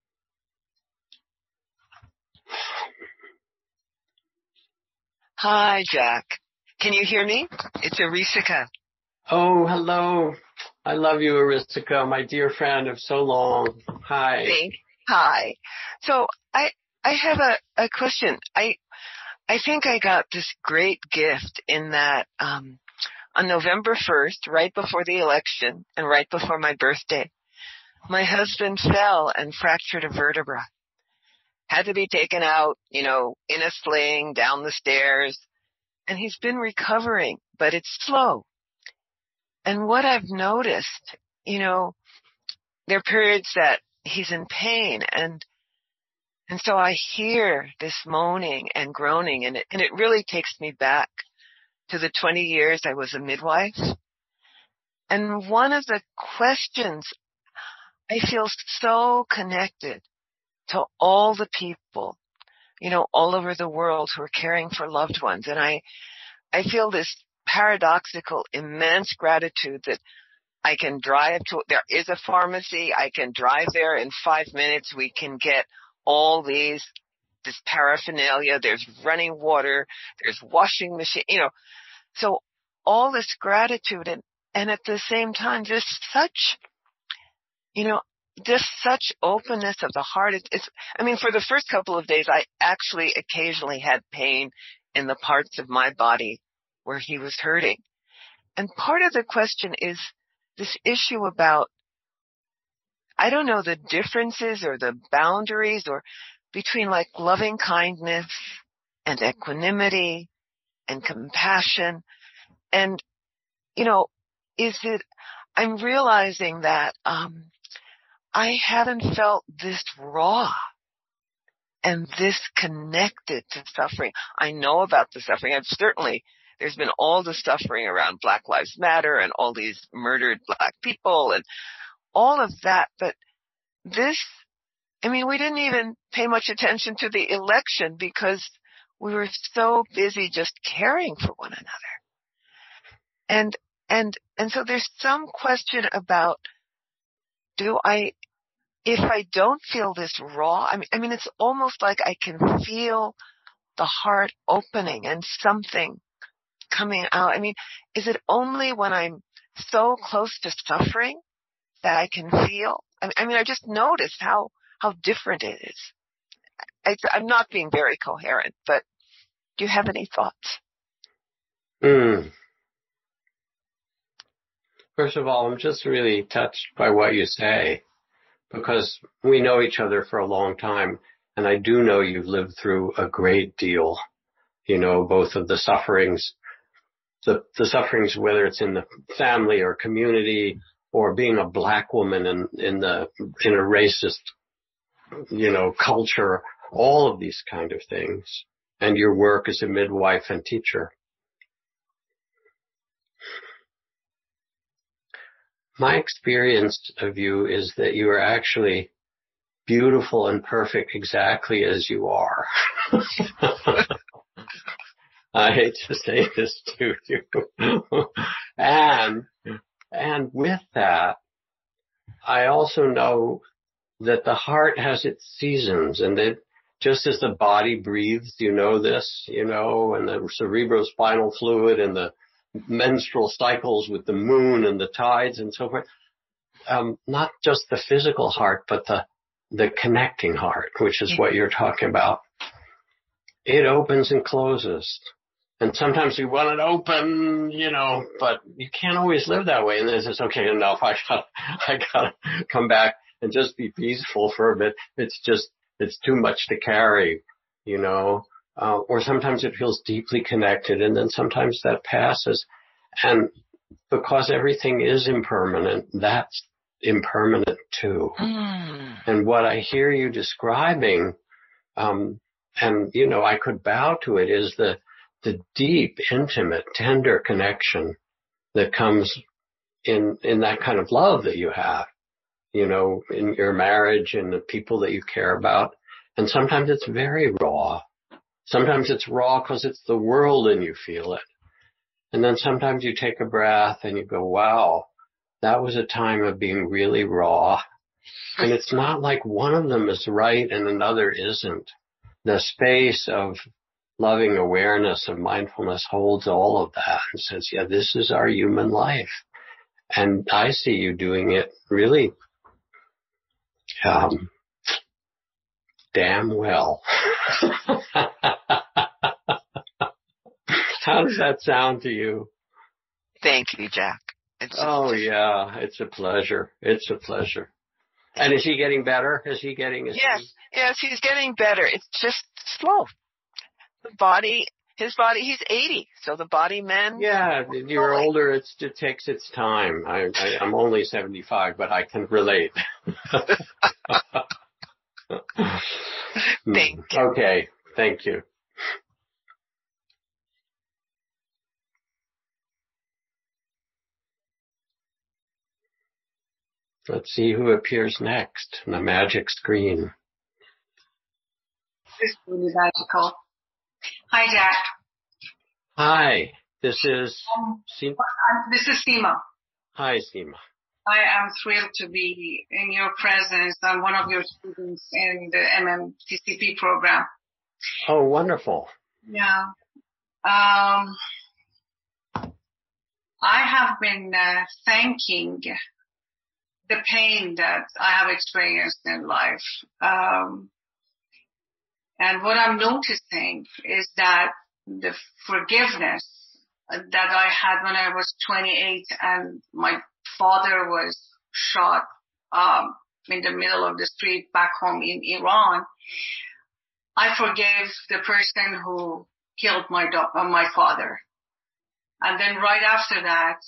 Speaker 6: Hi, Jack. Can you hear me? It's Arisika.
Speaker 4: Oh, hello. I love you, Arisika, my dear friend of so long. Hi.
Speaker 6: Hi. So I have a question. I think I got this great gift in that on November 1st, right before the election and right before my birthday, my husband fell and fractured a vertebra. Had to be taken out, in a sling, down the stairs. And he's been recovering, but it's slow. And what I've noticed, there are periods that he's in pain and so I hear this moaning and groaning and it really takes me back to the 20 years I was a midwife. And one of the questions, I feel so connected to all the people, all over the world who are caring for loved ones. And I feel this paradoxical, immense gratitude that I can drive to, there is a pharmacy, I can drive there in 5 minutes, we can get all this paraphernalia, there's running water, there's washing machine, so all this gratitude and at the same time, just such openness of the heart. For the first couple of days, I actually occasionally had pain in the parts of my body where he was hurting. And part of the question is this issue about, I don't know, the differences or the boundaries or between like loving kindness and equanimity and compassion. And, I'm realizing that, I haven't felt this raw and this connected to suffering. I know about the suffering. I've certainly there's been all the suffering around Black Lives Matter and all these murdered Black people and all of that. But this, I mean, we didn't even pay much attention to the election because we were so busy just caring for one another. And so there's some question about, if I don't feel this raw, I mean, it's almost like I can feel the heart opening and something coming out. I mean, is it only when I'm so close to suffering that I can feel? I mean, I just noticed how different it is. I'm not being very coherent, but do you have any thoughts?
Speaker 4: First of all, I'm just really touched by what you say, because we know each other for a long time, and I do know you've lived through a great deal, both of the sufferings, the sufferings, whether it's in the family or community or being a Black woman in a racist, culture, all of these kind of things, and your work as a midwife and teacher. My experience of you is that you are actually beautiful and perfect exactly as you are. I hate to say this to you. And with that, I also know that the heart has its seasons, and that just as the body breathes, and the cerebrospinal fluid and the menstrual cycles with the moon and the tides and so forth, not just the physical heart, but the connecting heart, which is what you're talking about. It opens and closes. And sometimes we want it open, but you can't always live that way. And then it's okay, enough. I gotta come back and just be peaceful for a bit. It's too much to carry, or sometimes it feels deeply connected, and then sometimes that passes. And because everything is impermanent, that's impermanent too. And what I hear you describing, and I could bow to it, is the deep, intimate, tender connection that comes in that kind of love that you have, in your marriage and the people that you care about. And sometimes it's very raw. Sometimes it's raw because it's the world and you feel it. And then sometimes you take a breath and you go, wow, that was a time of being really raw. And it's not like one of them is right and another isn't. The space of loving awareness, of mindfulness, holds all of that and says, yeah, this is our human life. And I see you doing it really damn well. How does that sound to you?
Speaker 6: Thank you, Jack.
Speaker 4: Yeah, it's a pleasure. It's a pleasure. And is he getting better? Yes,
Speaker 6: he's getting better. It's just slow. His body, he's 80, so the body mends.
Speaker 4: Yeah, you're older, it takes its time. I'm only 75, but I can relate.
Speaker 6: Thank you.
Speaker 4: Okay, thank you. Let's see who appears next on the magic screen.
Speaker 7: This is really magical. Hi, Jack.
Speaker 4: Hi, this is Seema.
Speaker 7: This is Seema.
Speaker 4: Hi, Seema.
Speaker 7: I am thrilled to be in your presence. I'm one of your students in the MMTCP program.
Speaker 4: Oh, wonderful.
Speaker 7: Yeah. I have been thanking the pain that I have experienced in life. And what I'm noticing is that the forgiveness that I had when I was 28 and my father was shot in the middle of the street back home in Iran, I forgave the person who killed my father. And then right after that,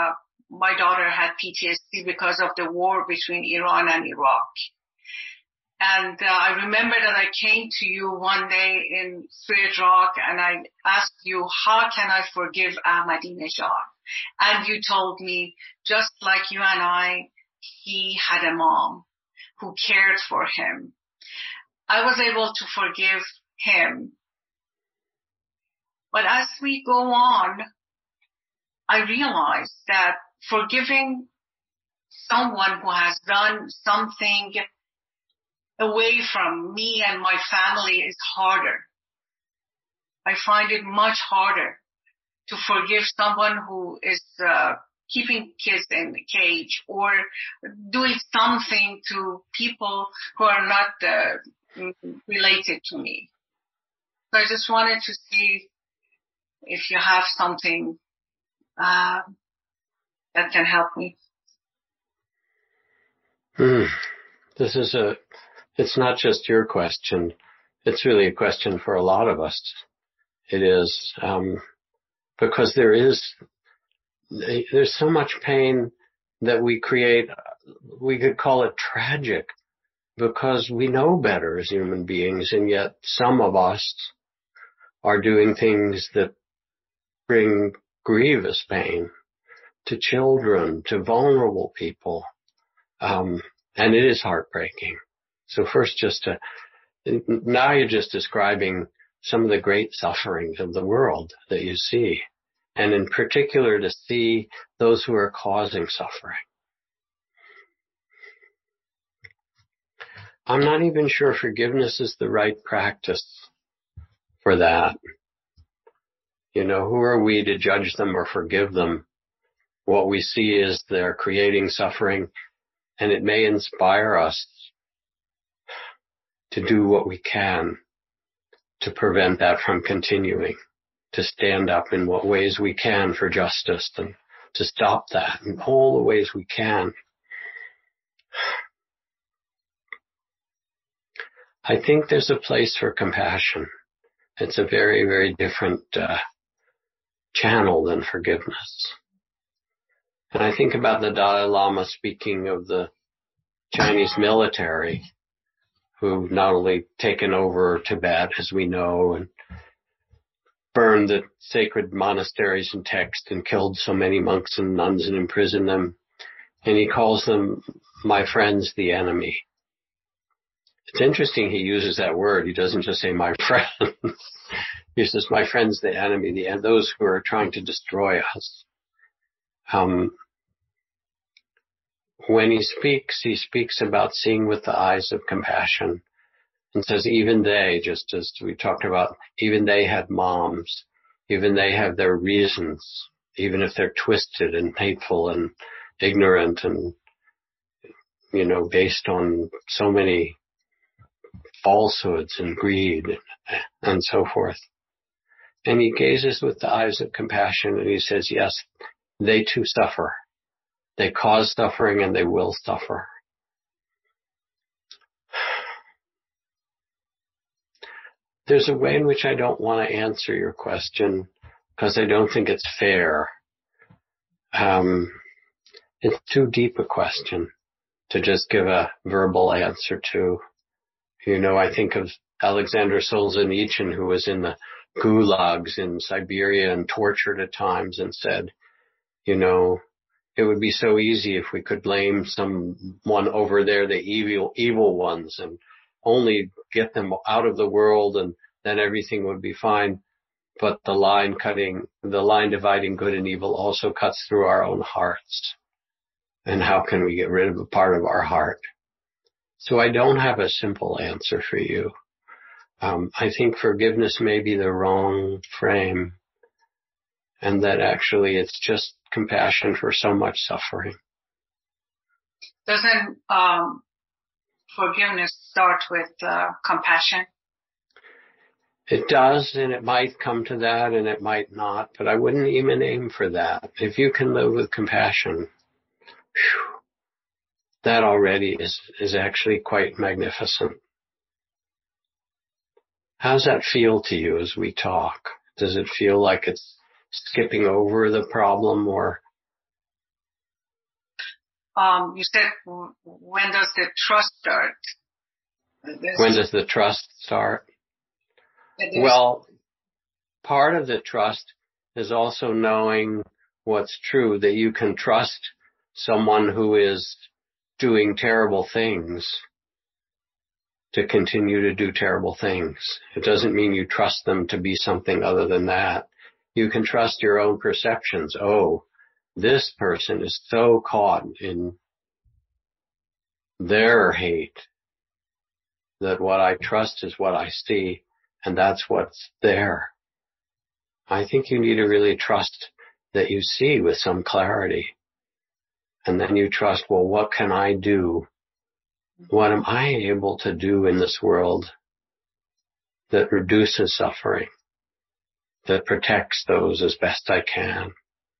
Speaker 7: my daughter had PTSD because of the war between Iran and Iraq. And I remember that I came to you one day in Spirit Rock and I asked you, how can I forgive Ahmadinejad? And you told me, just like you and I, he had a mom who cared for him. I was able to forgive him. But as we go on, I realized that forgiving someone who has done something away from me and my family is harder. I find it much harder to forgive someone who is keeping kids in the cage or doing something to people who are not related to me. So I just wanted to see if you have something that can help me.
Speaker 4: It's not just your question. It's really a question for a lot of us. It is, because there's so much pain that we create. We could call it tragic because we know better as human beings, and yet some of us are doing things that bring grievous pain to children, to vulnerable people. And it is heartbreaking. So first, now you're just describing some of the great sufferings of the world that you see, and in particular to see those who are causing suffering. I'm not even sure forgiveness is the right practice for that. You know, who are we to judge them or forgive them? What we see is they're creating suffering, and it may inspire us to do what we can to prevent that from continuing, to stand up in what ways we can for justice and to stop that in all the ways we can. I think there's a place for compassion. It's a very, very different channel than forgiveness. And I think about the Dalai Lama speaking of the Chinese military, who've not only taken over Tibet, as we know, and burned the sacred monasteries and texts and killed so many monks and nuns and imprisoned them. And he calls them, my friends, the enemy. It's interesting he uses that word. He doesn't just say my friends. He says, my friends, the enemy, those who are trying to destroy us. When he speaks about seeing with the eyes of compassion and says even they, just as we talked about, even they had moms, even they have their reasons, even if they're twisted and hateful and ignorant and, you know, based on so many falsehoods and greed and so forth. And he gazes with the eyes of compassion and he says, yes, they too suffer. They cause suffering and they will suffer. There's a way in which I don't want to answer your question because I don't think it's fair. It's too deep a question to just give a verbal answer to. You know, I think of Alexander Solzhenitsyn, who was in the gulags in Siberia and tortured at times, and said, you know, it would be so easy if we could blame someone over there, the evil ones, and only get them out of the world and then everything would be fine. But the line dividing good and evil also cuts through our own hearts. And how can we get rid of a part of our heart? So I don't have a simple answer for you. I think forgiveness may be the wrong frame, and that actually it's just compassion for so much suffering.
Speaker 7: Doesn't forgiveness start with compassion?
Speaker 4: It does, and it might come to that, and it might not, but I wouldn't even aim for that. If you can live with compassion, that already is actually quite magnificent. How's that feel to you as we talk? Does it feel like it's skipping over the problem, or?
Speaker 7: You said, when does the trust start?
Speaker 4: When does the trust start? Well, part of the trust is also knowing what's true, that you can trust someone who is doing terrible things to continue to do terrible things. It doesn't mean you trust them to be something other than that. You can trust your own perceptions. Oh, this person is so caught in their hate that what I trust is what I see, and that's what's there. I think you need to really trust that you see with some clarity. And then you trust, well, what can I do? What am I able to do in this world that reduces suffering, that protects those as best I can?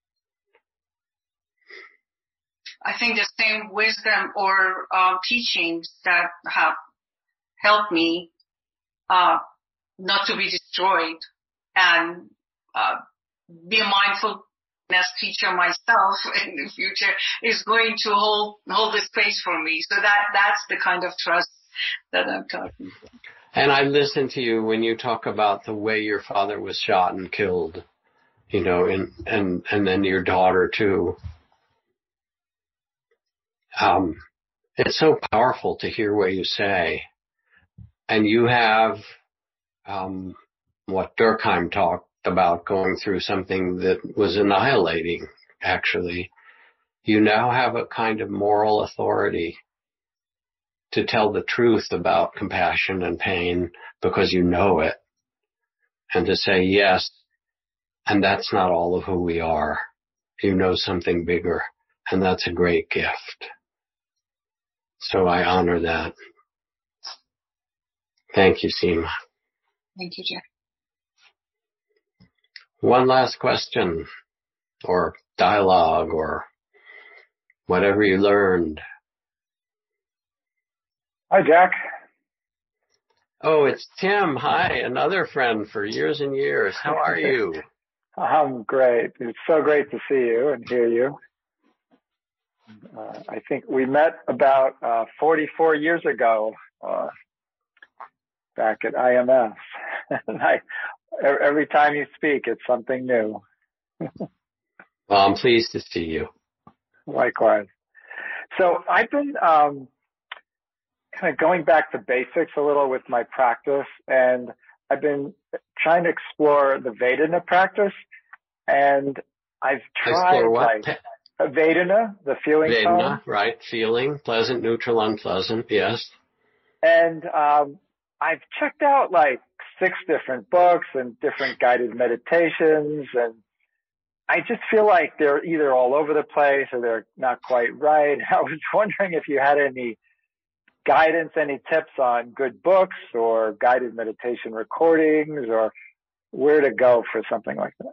Speaker 7: I think the same wisdom or teachings that have helped me not to be destroyed and be a mindfulness teacher myself in the future is going to hold the space for me. So that's the kind of trust that I'm talking about.
Speaker 4: And I listen to you when you talk about the way your father was shot and killed, you know, and then your daughter too. It's so powerful to hear what you say. And you have what Durkheim talked about, going through something that was annihilating, actually. You now have a kind of moral authority to tell the truth about compassion and pain because you know it. And to say, yes, and that's not all of who we are. You know something bigger, and that's a great gift. So I honor that. Thank you, Seema.
Speaker 7: Thank you, Jack.
Speaker 4: One last question, or dialogue, or whatever you learned.
Speaker 8: Hi, Jack.
Speaker 4: Oh, it's Tim. Hi, another friend for years and years. How are you?
Speaker 8: I'm great. It's so great to see you and hear you. I think we met about 44 years ago back at IMS. And every time you speak, it's something new.
Speaker 4: Well, I'm pleased to see you.
Speaker 8: Likewise. So I've been kind of going back to basics a little with my practice, and I've been trying to explore the Vedana practice, and I've tried Vedana, the feeling
Speaker 4: Vedana, right, feeling, pleasant, neutral, unpleasant, yes.
Speaker 8: And I've checked out like 6 different books and different guided meditations, and I just feel like they're either all over the place or they're not quite right. I was wondering if you had any guidance, any tips on good books or guided meditation recordings, or where to go for something like that.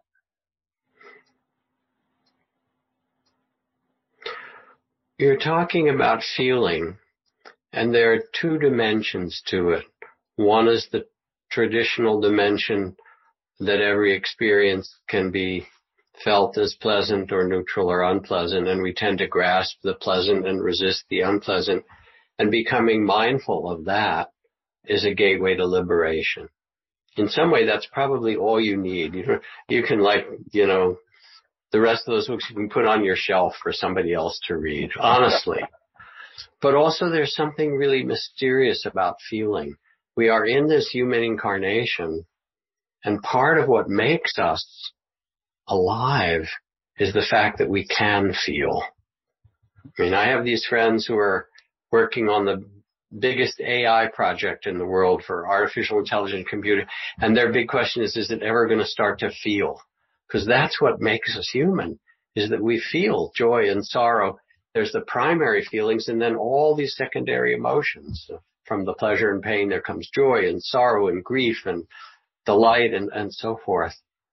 Speaker 4: You're talking about feeling, and there are 2 dimensions to it. One is the traditional dimension that every experience can be felt as pleasant or neutral or unpleasant, and we tend to grasp the pleasant and resist the unpleasant. And becoming mindful of that is a gateway to liberation. In some way, that's probably all you need. You can the rest of those books you can put on your shelf for somebody else to read, honestly. But also there's something really mysterious about feeling. We are in this human incarnation, and part of what makes us alive is the fact that we can feel. I mean, I have these friends who are working on the biggest AI project in the world for artificial intelligent computing, and their big question is it ever going to start to feel? Because that's what makes us human, is that we feel joy and sorrow. There's the primary feelings and then all these secondary emotions. From the pleasure and pain, there comes joy and sorrow and grief and delight and so forth.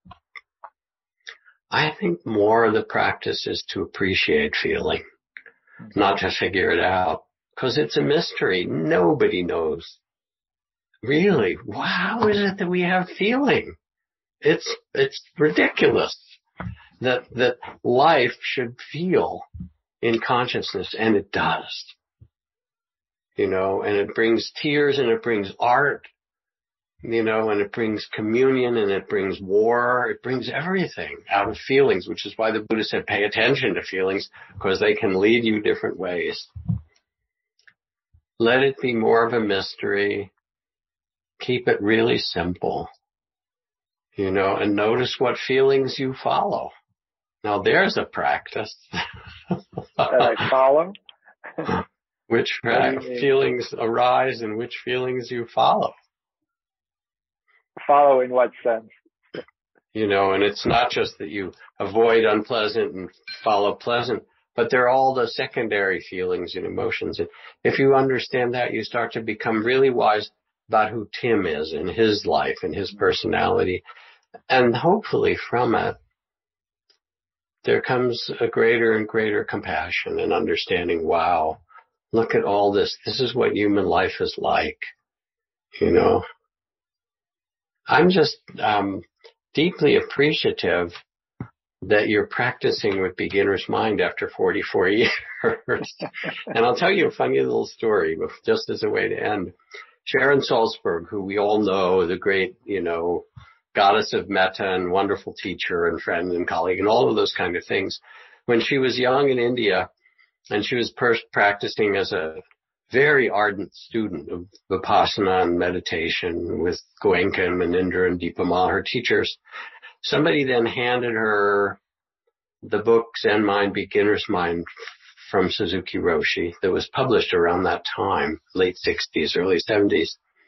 Speaker 4: I think more of the practice is to appreciate feeling, not to figure it out, because it's a mystery. Nobody knows. Really, how is it that we have feeling? It's ridiculous that life should feel in consciousness, and it does. and it brings tears and it brings art, and it brings communion and it brings war. It brings everything out of feelings, which is why the Buddha said pay attention to feelings, because they can lead you different ways. Let it be more of a mystery. Keep it really simple, and notice what feelings you follow. Now there's a practice.
Speaker 8: That I follow?
Speaker 4: Which feelings arise and which feelings you follow.
Speaker 8: Follow in what sense?
Speaker 4: And it's not just that you avoid unpleasant and follow pleasant, but they're all the secondary feelings and emotions. And if you understand that, you start to become really wise about who Tim is in his life and his personality. And hopefully from it, there comes a greater and greater compassion and understanding. Wow, look at all this. This is what human life is like. I'm just deeply appreciative that you're practicing with beginner's mind after 44 years. And I'll tell you a funny little story, just as a way to end. Sharon Salzberg, who we all know, the great, goddess of metta and wonderful teacher and friend and colleague and all of those kind of things. When she was young in India and she was practicing as a very ardent student of Vipassana and meditation with Goenka and Manindra and Dipa Ma, her teachers, somebody then handed her the book Zen Mind, Beginner's Mind from Suzuki Roshi that was published around that time, late 60s, early 70s.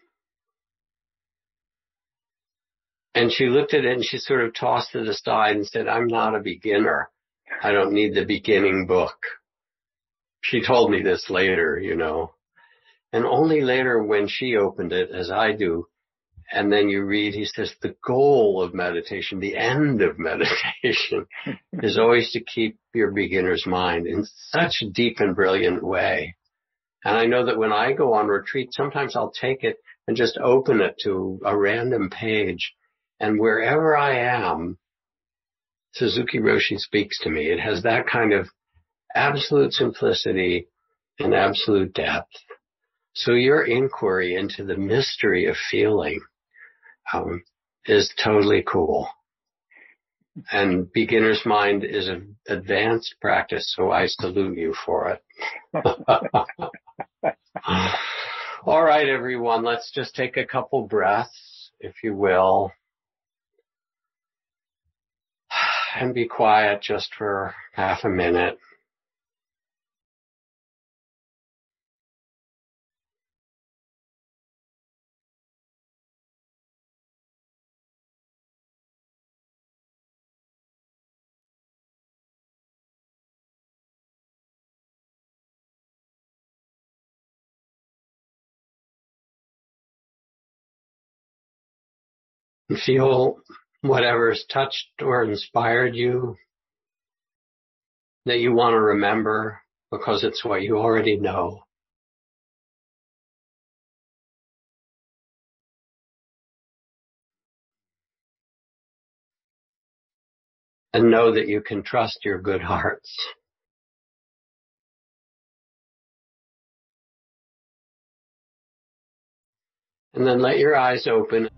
Speaker 4: And she looked at it and she sort of tossed it aside and said, I'm not a beginner. I don't need the beginning book. She told me this later, And only later when she opened it, as I do, and then you read, he says, the goal of meditation, the end of meditation, is always to keep your beginner's mind in such a deep and brilliant way. And I know that when I go on retreat, sometimes I'll take it and just open it to a random page. And wherever I am, Suzuki Roshi speaks to me. It has that kind of absolute simplicity and absolute depth. So your inquiry into the mystery of feeling is totally cool. And beginner's mind is an advanced practice, so I salute you for it. All right, everyone, let's just take a couple breaths, if you will. And be quiet just for half a minute. And feel whatever's touched or inspired you that you want to remember because it's what you already know. And know that you can trust your good hearts. And then let your eyes open